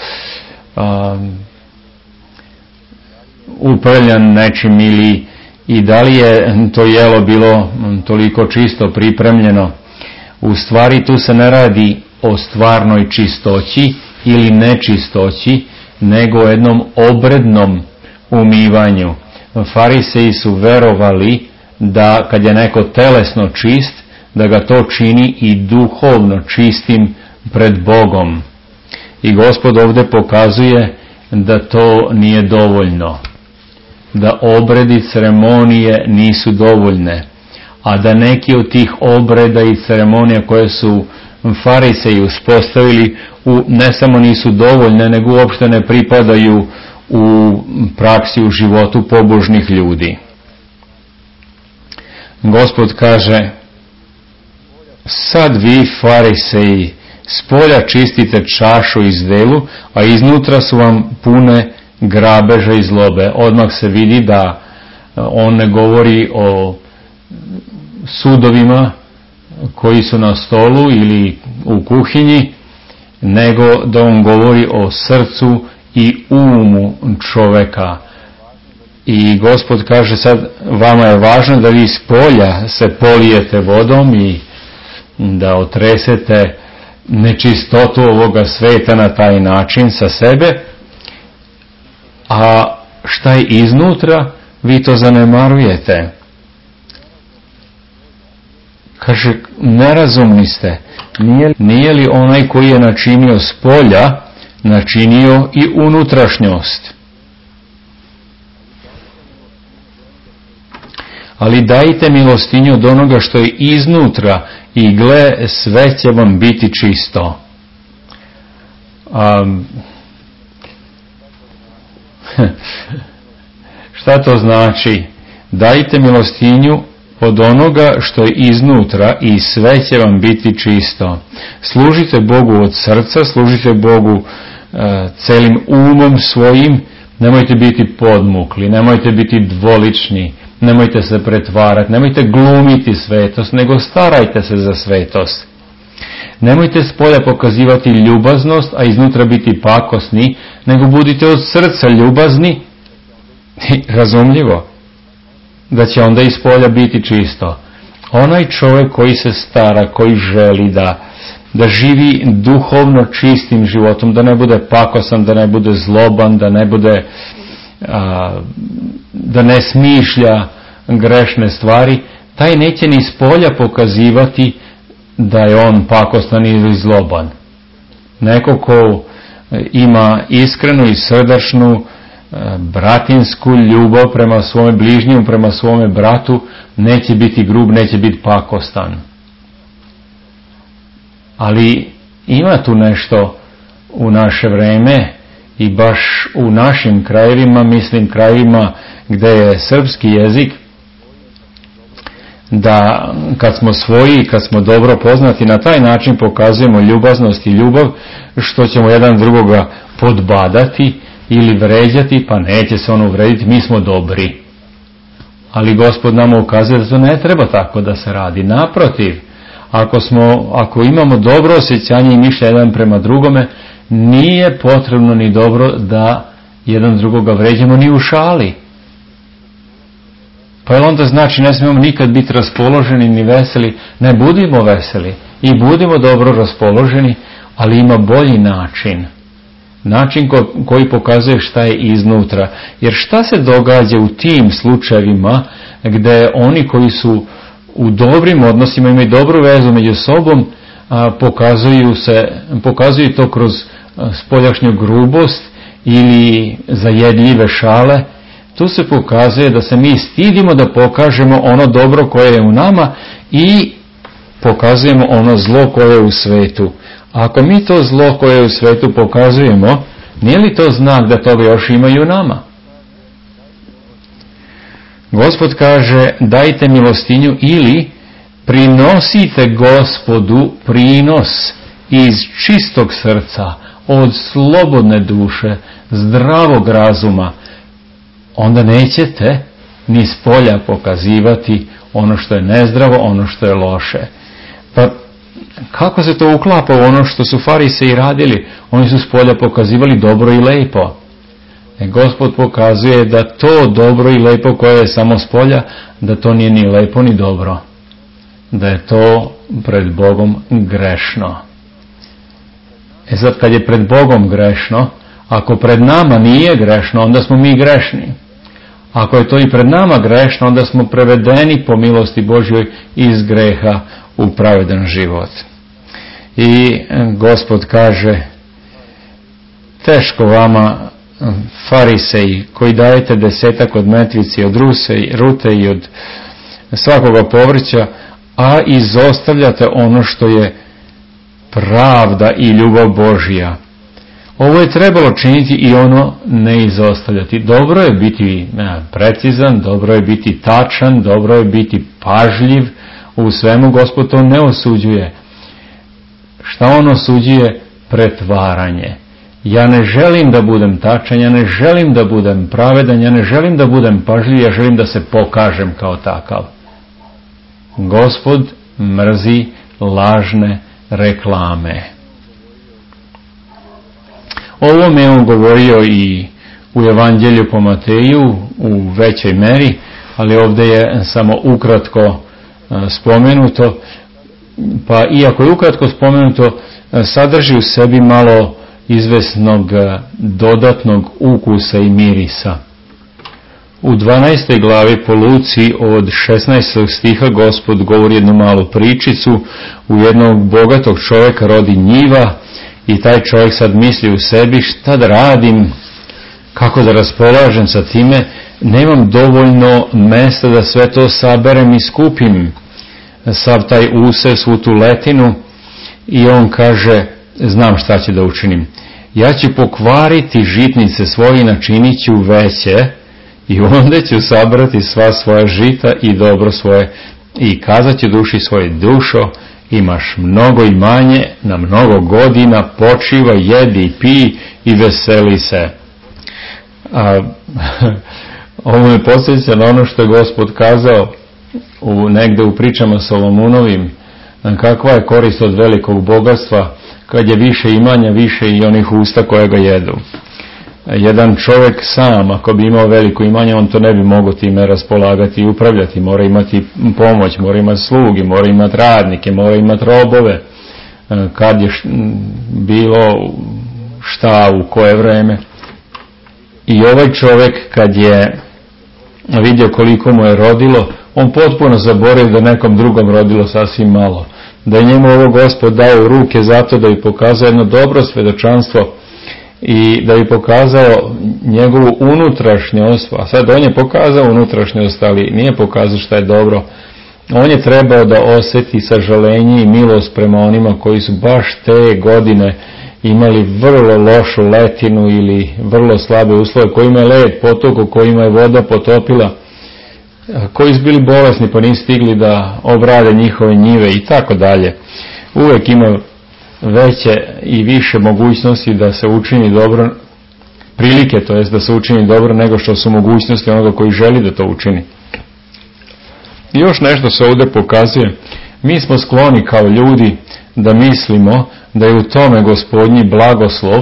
uprljan nečim i da li je to jelo bilo toliko čisto pripremljeno. U stvari tu se ne radi o stvarnoj čistoći ili nečistoći, nego o jednom obrednom umivanju. Fariseji su verovali da kad je neko telesno čist, da ga to čini i duhovno čistim pred Bogom. I Gospod ovdje pokazuje da to nije dovoljno, da obredi ceremonije nisu dovoljne, a da neki od tih obreda i ceremonija koje su fariseji uspostavili ne samo nisu dovoljne, nego uopšte ne pripadaju u praksi, u životu pobožnih ljudi. Gospod kaže: sad vi, fariseji, spolja čistite čašu i zdelu, a iznutra su vam pune grabeža i zlobe. Odmah se vidi da on ne govori o sudovima koji su na stolu ili u kuhinji, nego da on govori o srcu i umu čoveka. I Gospod kaže sad, vama je važno da vi s polja se polijete vodom i da otresete nečistotu ovoga sveta na taj način sa sebe, a šta je iznutra, vi to zanemarujete. Kaže, nerazumni ste. Nije li onaj koji je načinio s polja, načinio i unutrašnjost? Ali dajte milostinju od onoga što je iznutra i gle, sve će vam biti čisto. Šta to znači? Dajte milostinju od onoga što je iznutra i sve će vam biti čisto. Služite Bogu od srca, služite Bogu celim umom svojim, nemojte biti podmukli, nemojte biti dvolični, nemojte se pretvarati, nemojte glumiti svetost, nego starajte se za svetost. Nemojte s polja pokazivati ljubaznost, a iznutra biti pakosni, nego budite od srca ljubazni, razumljivo, da će onda iz polja biti čisto. Onaj čovjek koji se stara, koji želi da živi duhovno čistim životom, da ne bude pakosan, da ne bude zloban, da ne smišlja grešne stvari, taj neće ni s polja pokazivati da je on pakostan ili zloban. Neko ko ima iskrenu i srdačnu bratinsku ljubav prema svome bližnjemu, prema svome bratu, neće biti grub, neće biti pakostan. Ali ima tu nešto u naše vreme i baš u našim krajevima, mislim krajevima gdje je srpski jezik, da kad smo svoji, kad smo dobro poznati, na taj način pokazujemo ljubaznost i ljubav, što ćemo jedan drugoga podbadati ili vređati, pa neće se ono uvrediti, mi smo dobri. Ali Gospod nam ukazuje da to ne treba tako da se radi. Naprotiv, ako imamo dobro osjećanje i mišljenje jedan prema drugome, nije potrebno ni dobro da jedan drugoga vređamo ni u šali. Pa je onda znači ne smijemo nikad biti raspoloženi ni veseli, ne budimo veseli i budimo dobro raspoloženi, ali ima bolji način. Način koji pokazuje šta je iznutra. Jer šta se događa u tim slučajevima gdje oni koji su u dobrim odnosima, imaju dobru vezu među sobom, pokazuju to kroz spoljašnju grubost ili zajedljive šale. Tu se pokazuje da se mi stidimo da pokažemo ono dobro koje je u nama i pokazujemo ono zlo koje je u svetu. Ako mi to zlo koje je u svetu pokazujemo, nije li to znak da toga još ima i u nama? Gospod kaže, dajte milostinju ili prinosite Gospodu prinos iz čistog srca, od slobodne duše, zdravog razuma. Onda nećete ni s polja pokazivati ono što je nezdravo, ono što je loše. Pa kako se to uklapa u ono što su fariseji radili? Oni su s polja pokazivali dobro i lepo. Gospod pokazuje da to dobro i lepo koje je samo s polja, da to nije ni lepo ni dobro. Da je to pred Bogom grešno. Sad kad je pred Bogom grešno, ako pred nama nije grešno, onda smo mi grešni. Ako je to i pred nama grešno, onda smo prevedeni po milosti Božjoj iz greha u pravedan život. I Gospod kaže, teško vama, fariseji, koji dajete 10 od metvici, od rute i od svakoga povrća, a izostavljate ono što je pravda i ljubav Božja. Ovo je trebalo činiti i ono ne izostavljati. Dobro je biti precizan, dobro je biti tačan, dobro je biti pažljiv. U svemu Gospod to ne osuđuje. Šta on osuđuje? Pretvaranje. Ja ne želim da budem tačan, ja ne želim da budem pravedan, ja ne želim da budem pažljiv, ja želim da se pokažem kao takav. Gospod mrzi lažne reklame. O ovome je on govorio i u Evanđelju po Mateju u većoj meri, ali ovdje je samo ukratko spomenuto. Pa iako je ukratko spomenuto, sadrži u sebi malo izvesnog dodatnog ukusa i mirisa. U 12. glavi po Luci od 16. stiha Gospod govori jednu malu pričicu. U jednog bogatog čovjeka rodi njiva i taj čovjek sad misli u sebi, šta da radim, kako da raspolažem sa time, nemam dovoljno mjesta da sve to saberem i skupim, sav taj usev, svu tu letinu. I on kaže, znam šta ću da učinim. Ja ću pokvariti žitnice svoje i načinit ću veće i onda ću sabrati sva svoja žita i dobro svoje i kazat ću duši svoje, dušo, imaš mnogo imanje, na mnogo godina, počivaj, jedi i pij i veseli se. Ovo me podsjeća na ono što je Gospod kazao negde u pričama Solomunovim, kakva je korist od velikog bogatstva, kad je više imanja, više i onih usta koje ga jedu. Jedan čovjek sam, ako bi imao veliko imanje, on to ne bi mogao time raspolagati i upravljati. Mora imati pomoć, mora imati slugi, mora imati radnike, mora imati robove. Kad je bilo šta, u koje vreme. I ovaj čovjek, kad je vidio koliko mu je rodilo, on potpuno zaboravio da nekom drugom rodilo sasvim malo. Da je njemu ovo Gospod dao u ruke zato da bi pokazao jedno dobro svjedočanstvo i da bi pokazao njegovu unutrašnjost. A sad on je pokazao unutrašnjost, ali nije pokazao šta je dobro. On je trebao da osjeti sažalenje i milost prema onima koji su baš te godine imali vrlo lošu letinu ili vrlo slabe uslove, kojima je led potukao, kojima je voda potopila, koji su bili bolesni pa nisu stigli da obrade njihove njive i tako dalje. Uvijek ima veće i više mogućnosti da se učini dobro, prilike to jest da se učini dobro nego što su mogućnosti onoga koji želi da to učini. I još nešto se ovdje pokazuje. Mi smo skloni kao ljudi da mislimo da je u tome Gospodnji blagoslov,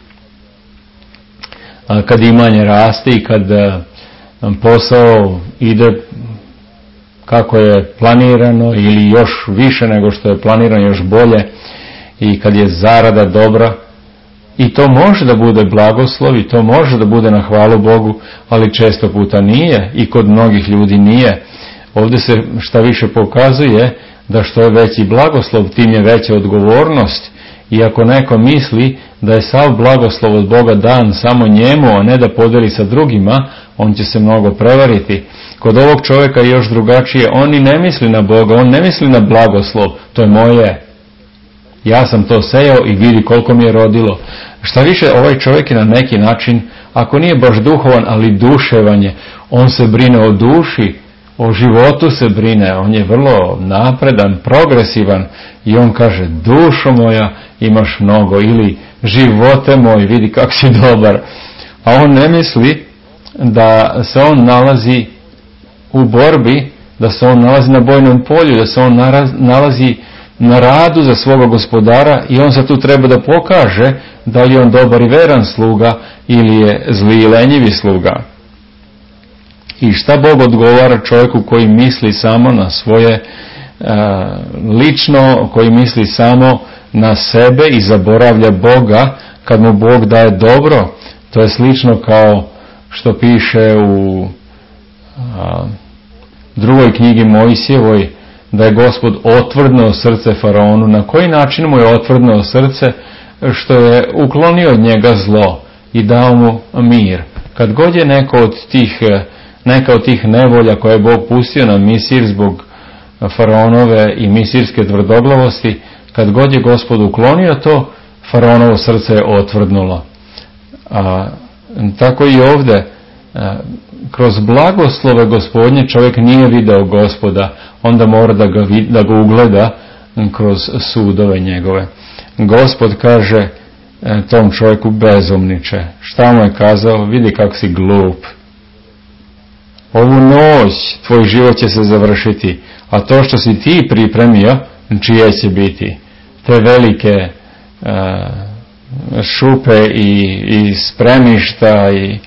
kad imanje raste i kad posao ide kako je planirano ili još više nego što je planirano, još bolje. i kad je zarada dobra, i to može da bude blagoslov i to može da bude na hvalu Bogu, ali često puta nije i kod mnogih ljudi nije. Ovdje se šta više pokazuje da što je veći blagoslov, tim je veća odgovornost. I ako neko misli da je sav blagoslov od Boga dan samo njemu, a ne da podeli sa drugima, on će se mnogo prevariti. Kod ovog čovjeka je još drugačije. On i ne misli na Boga, on ne misli na blagoslov. To je moje. Ja sam to sejao i vidi koliko mi je rodilo. Šta više, ovaj čovjek je na neki način, ako nije baš duhovan, ali duševan je. On se brine o duši, o životu se brine. On je vrlo napredan, progresivan i on kaže, dušo moja, imaš mnogo, ili živote moj, vidi kako si dobar. A on ne misli da se on nalazi u borbi, da se on nalazi na bojnom polju, da se on nalazi na radu za svoga gospodara i on se tu treba da pokaže da li je on dobar i veran sluga ili je zli i lenjivi sluga. I šta Bog odgovara čovjeku koji misli samo na svoje lično, koji misli samo na sebe i zaboravlja Boga kad mu Bog daje dobro? To je slično kao što piše u drugoj knjigi Mojsijevoj, da je Gospod otvrdnuo srce faraonu. Na koji način mu je otvrdnuo srce? Što je uklonio od njega zlo i dao mu mir. Kad god je neka od tih nevolja koje je Bog pustio na Misir zbog faraonove i misirske tvrdoglavosti, kad god je Gospod uklonio to, faraonovo srce je otvrdnulo. Tako i ovdje, kroz blagoslove Gospodnje čovjek nije video Gospoda, onda mora da ga ugleda kroz sudove njegove. Gospod kaže tom čovjeku, bezumniče. Šta mu je kazao? Vidi kako si glup. Ovu noć tvoj život će se završiti, a to što si ti pripremio, čije će biti? Te velike šupe i spremišta i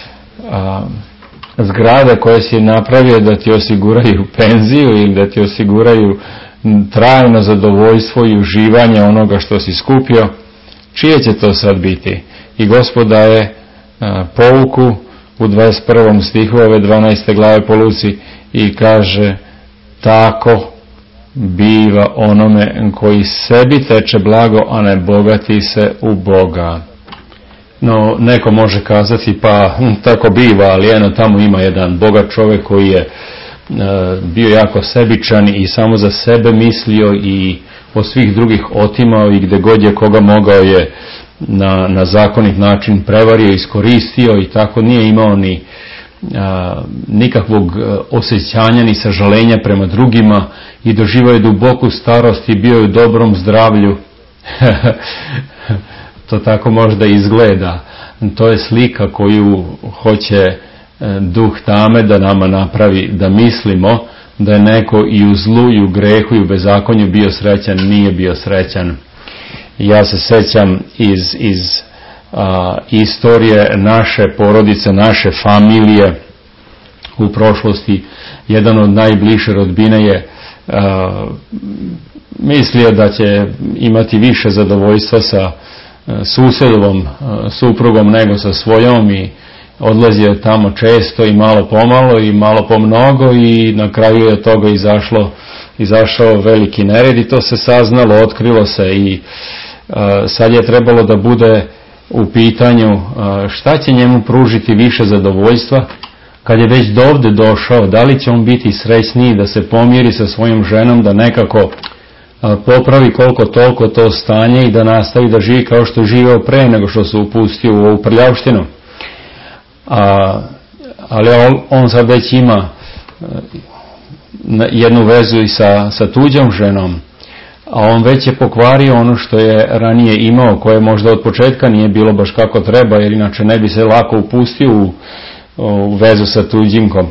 zgrade koje si napravio da ti osiguraju penziju ili da ti osiguraju trajno zadovoljstvo i uživanje onoga što si skupio, čije će to sad biti? I Gospod daje pouku u 21. stihu ove 12. glave po Luci i kaže, tako biva onome koji sebi teče blago, a ne bogati se u Boga. No, neko može kazati, pa tako biva, ali eno tamo ima jedan bogat čovjek koji je bio jako sebičan i samo za sebe mislio i od svih drugih otimao i gdje god je koga mogao je na zakonit način prevario, iskoristio i tako nije imao ni nikakvog osjećanja ni sažalenja prema drugima i doživao je duboku starost i bio je u dobrom zdravlju. To tako možda izgleda. To je slika koju hoće duh tame da nama napravi, da mislimo da je neko i u zlu i u grehu i u bezakonju bio srećan. Nije bio srećan. Ja se sećam iz istorije naše porodice, naše familije u prošlosti. Jedan od najbliže rodbine je mislio da će imati više zadovoljstva sa susjedovom suprugom nego sa svojom i odlazio je tamo često i malo pomalo i malo pomnogo i na kraju je od toga izašao veliki nered i to se saznalo, otkrilo se i sad je trebalo da bude u pitanju šta će njemu pružiti više zadovoljstva kad je već dovde došao, da li će on biti srećniji da se pomiri sa svojom ženom, da nekako popravi koliko toliko to stanje i da nastavi da živi kao što je živeo pre nego što se upustio u ovu prljavštinu. Ali on sad već ima jednu vezu i sa tuđom ženom, a on već je pokvario ono što je ranije imao, koje možda od početka nije bilo baš kako treba, jer inače ne bi se lako upustio u vezu sa tuđinkom.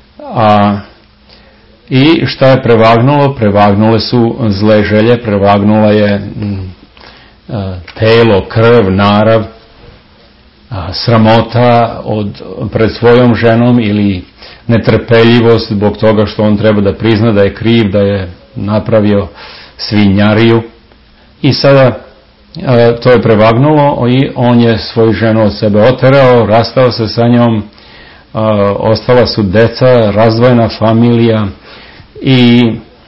I šta je prevagnulo? Prevagnule su zle želje, prevagnula je telo, krv, narav, sramota pred svojom ženom ili netrpeljivost zbog toga što on treba da prizna da je kriv, da je napravio svinjariju. I sada to je prevagnulo i on je svoju ženu od sebe oterao, rastao se sa njom, ostala su deca, razdvojena familija i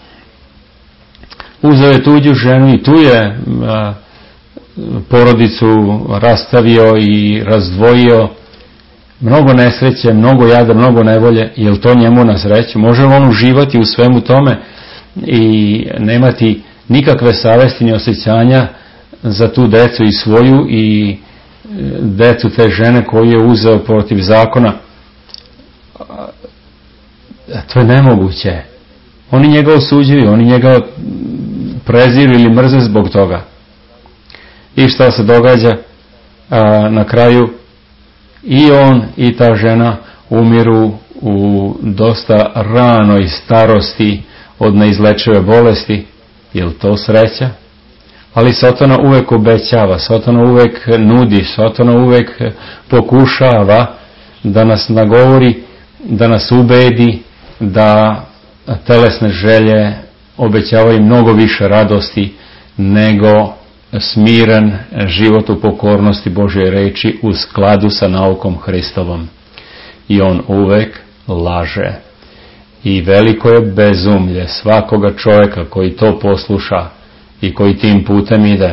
uzeo je tuđu ženu i tu je porodicu rastavio i razdvojio. Mnogo nesreće, mnogo jada, mnogo nevolje. Je li to njemu na sreću? Može li on uživati u svemu tome i nemati nikakve savesti ni osjećanja za tu decu i svoju i decu te žene koju je uzeo protiv zakona? To je nemoguće. Oni njega osuđuju, oni njega preziru ili mrze zbog toga. I šta se događa? Na kraju i on i ta žena umiru u dosta ranoj starosti od neizlečive bolesti. Je li to sreća? Ali Satana uvek obećava, Satana uvek nudi, Satana uvek pokušava da nas nagovori, da nas ubedi da telesne želje obećavaju mnogo više radosti nego smiren život u pokornosti Božje reči u skladu sa naukom Hristovom. I on uvek laže. I veliko je bezumlje svakoga čovjeka koji to posluša i koji tim putem ide.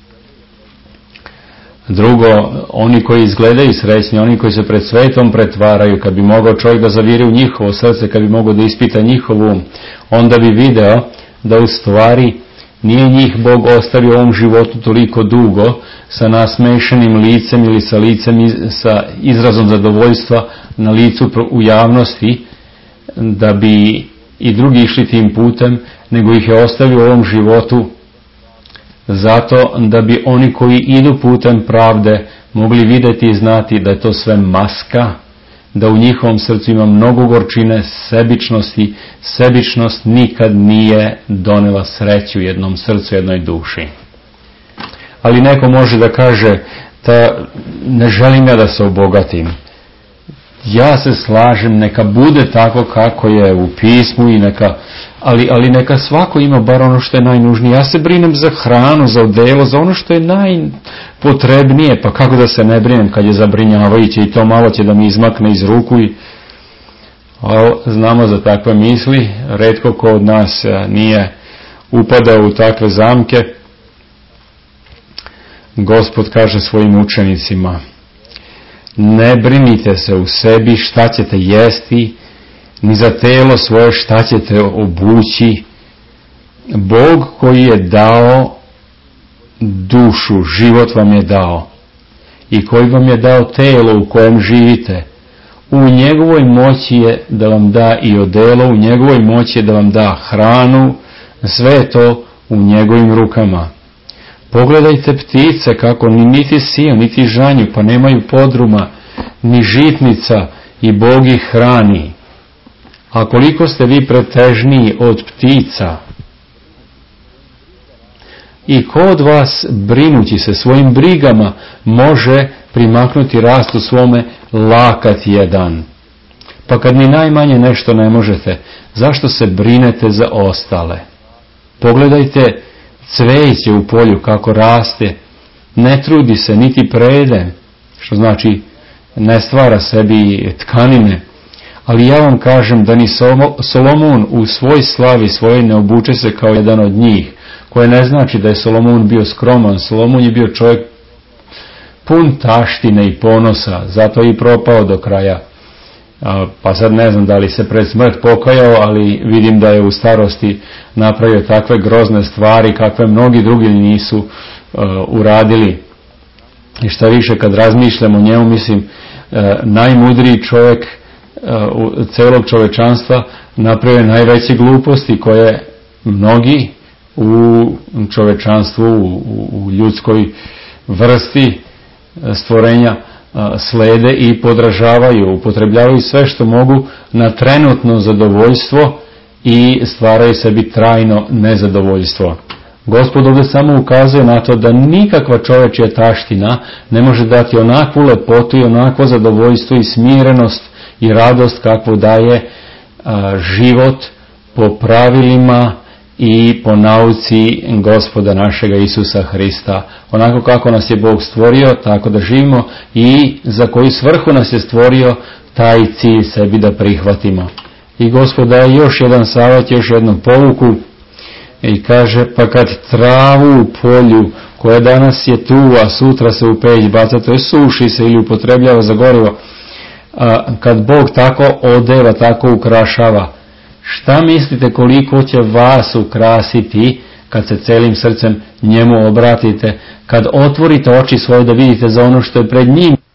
Drugo, oni koji izgledaju srećni, oni koji se pred svetom pretvaraju, kad bi mogao čovjek da zaviri u njihovo srce, kad bi mogao da ispita njihov um, onda bi video da u stvari nije njih Bog ostavio u ovom životu toliko dugo sa nasmešenim licem ili sa licem sa izrazom zadovoljstva na licu u javnosti, da bi i drugi išli tim putem, nego ih je ostavio u ovom životu zato da bi oni koji idu putem pravde mogli vidjeti i znati da je to sve maska, da u njihovom srcu ima mnogo gorčine, sebičnosti. Sebičnost nikad nije donela sreću jednom srcu, jednoj duši. Ali neko može da kaže, ne želim ja da se obogatim. Ja se slažem, neka bude tako kako je u pismu i ali neka svako ima bar ono što je najnužnije. Ja se brinem za hranu, za odelo, za ono što je najpotrebnije, pa kako da se ne brinem kad je zabrinjavajuće i to malo će da mi izmakne iz ruku. Znamo za takve misli, retko ko od nas nije upadao u takve zamke. Gospod kaže svojim učenicima, ne brinite se u sebi šta ćete jesti, ni za telo svoje šta ćete obući. Bog koji je dao dušu, život vam je dao i koji vam je dao telo u kojem živite, u njegovoj moći je da vam da i odelo, u njegovoj moći je da vam da hranu, sve je to u njegovim rukama. Pogledajte ptice kako niti siju, niti žanju, pa nemaju podruma, ni žitnica i Bog ih hrani. A koliko ste vi pretežniji od ptica? I ko od vas, brinući se svojim brigama, može primaknuti rastu svome lakat jedan? Pa kad ni najmanje nešto ne možete, zašto se brinete za ostale? Pogledajte cveće u polju kako raste, ne trudi se niti prede, što znači ne stvara sebi tkanine. Ali ja vam kažem da ni Solomon u svoj slavi svojoj ne obuče se kao jedan od njih, koje ne znači da je Solomon bio skroman. Solomon je bio čovjek pun taštine i ponosa, zato je i propao do kraja. Pa sad ne znam da li se pred smrt pokajao, ali vidim da je u starosti napravio takve grozne stvari kakve mnogi drugi nisu uradili. I šta više, kad razmišljam o njemu, mislim, najmudriji čovjek celog čovečanstva napravio najveće gluposti koje mnogi u čovečanstvu, u ljudskoj vrsti stvorenja slede i podražavaju, upotrebljavaju sve što mogu na trenutno zadovoljstvo i stvaraju sebi trajno nezadovoljstvo. Gospod ovdje samo ukazuje na to da nikakva čovečja taština ne može dati onakvu lepotu i onakvo zadovoljstvo i smirenost i radost kakvu daje život po pravilima i po nauci Gospoda našega Isusa Hrista. Onako kako nas je Bog stvorio, tako da živimo, i za koju svrhu nas je stvorio, taj cilj sebi da prihvatimo. I Gospod daje još jedan savjet, još jednu pouku i kaže, pa kad travu u polju koja danas je tu, a sutra se u peć baca, to je suši se ili upotrebljava za gorivo, kad Bog tako odeva, tako ukrašava, šta mislite koliko će vas ukrasiti kad se celim srcem njemu obratite, kad otvorite oči svoje da vidite za ono što je pred njim?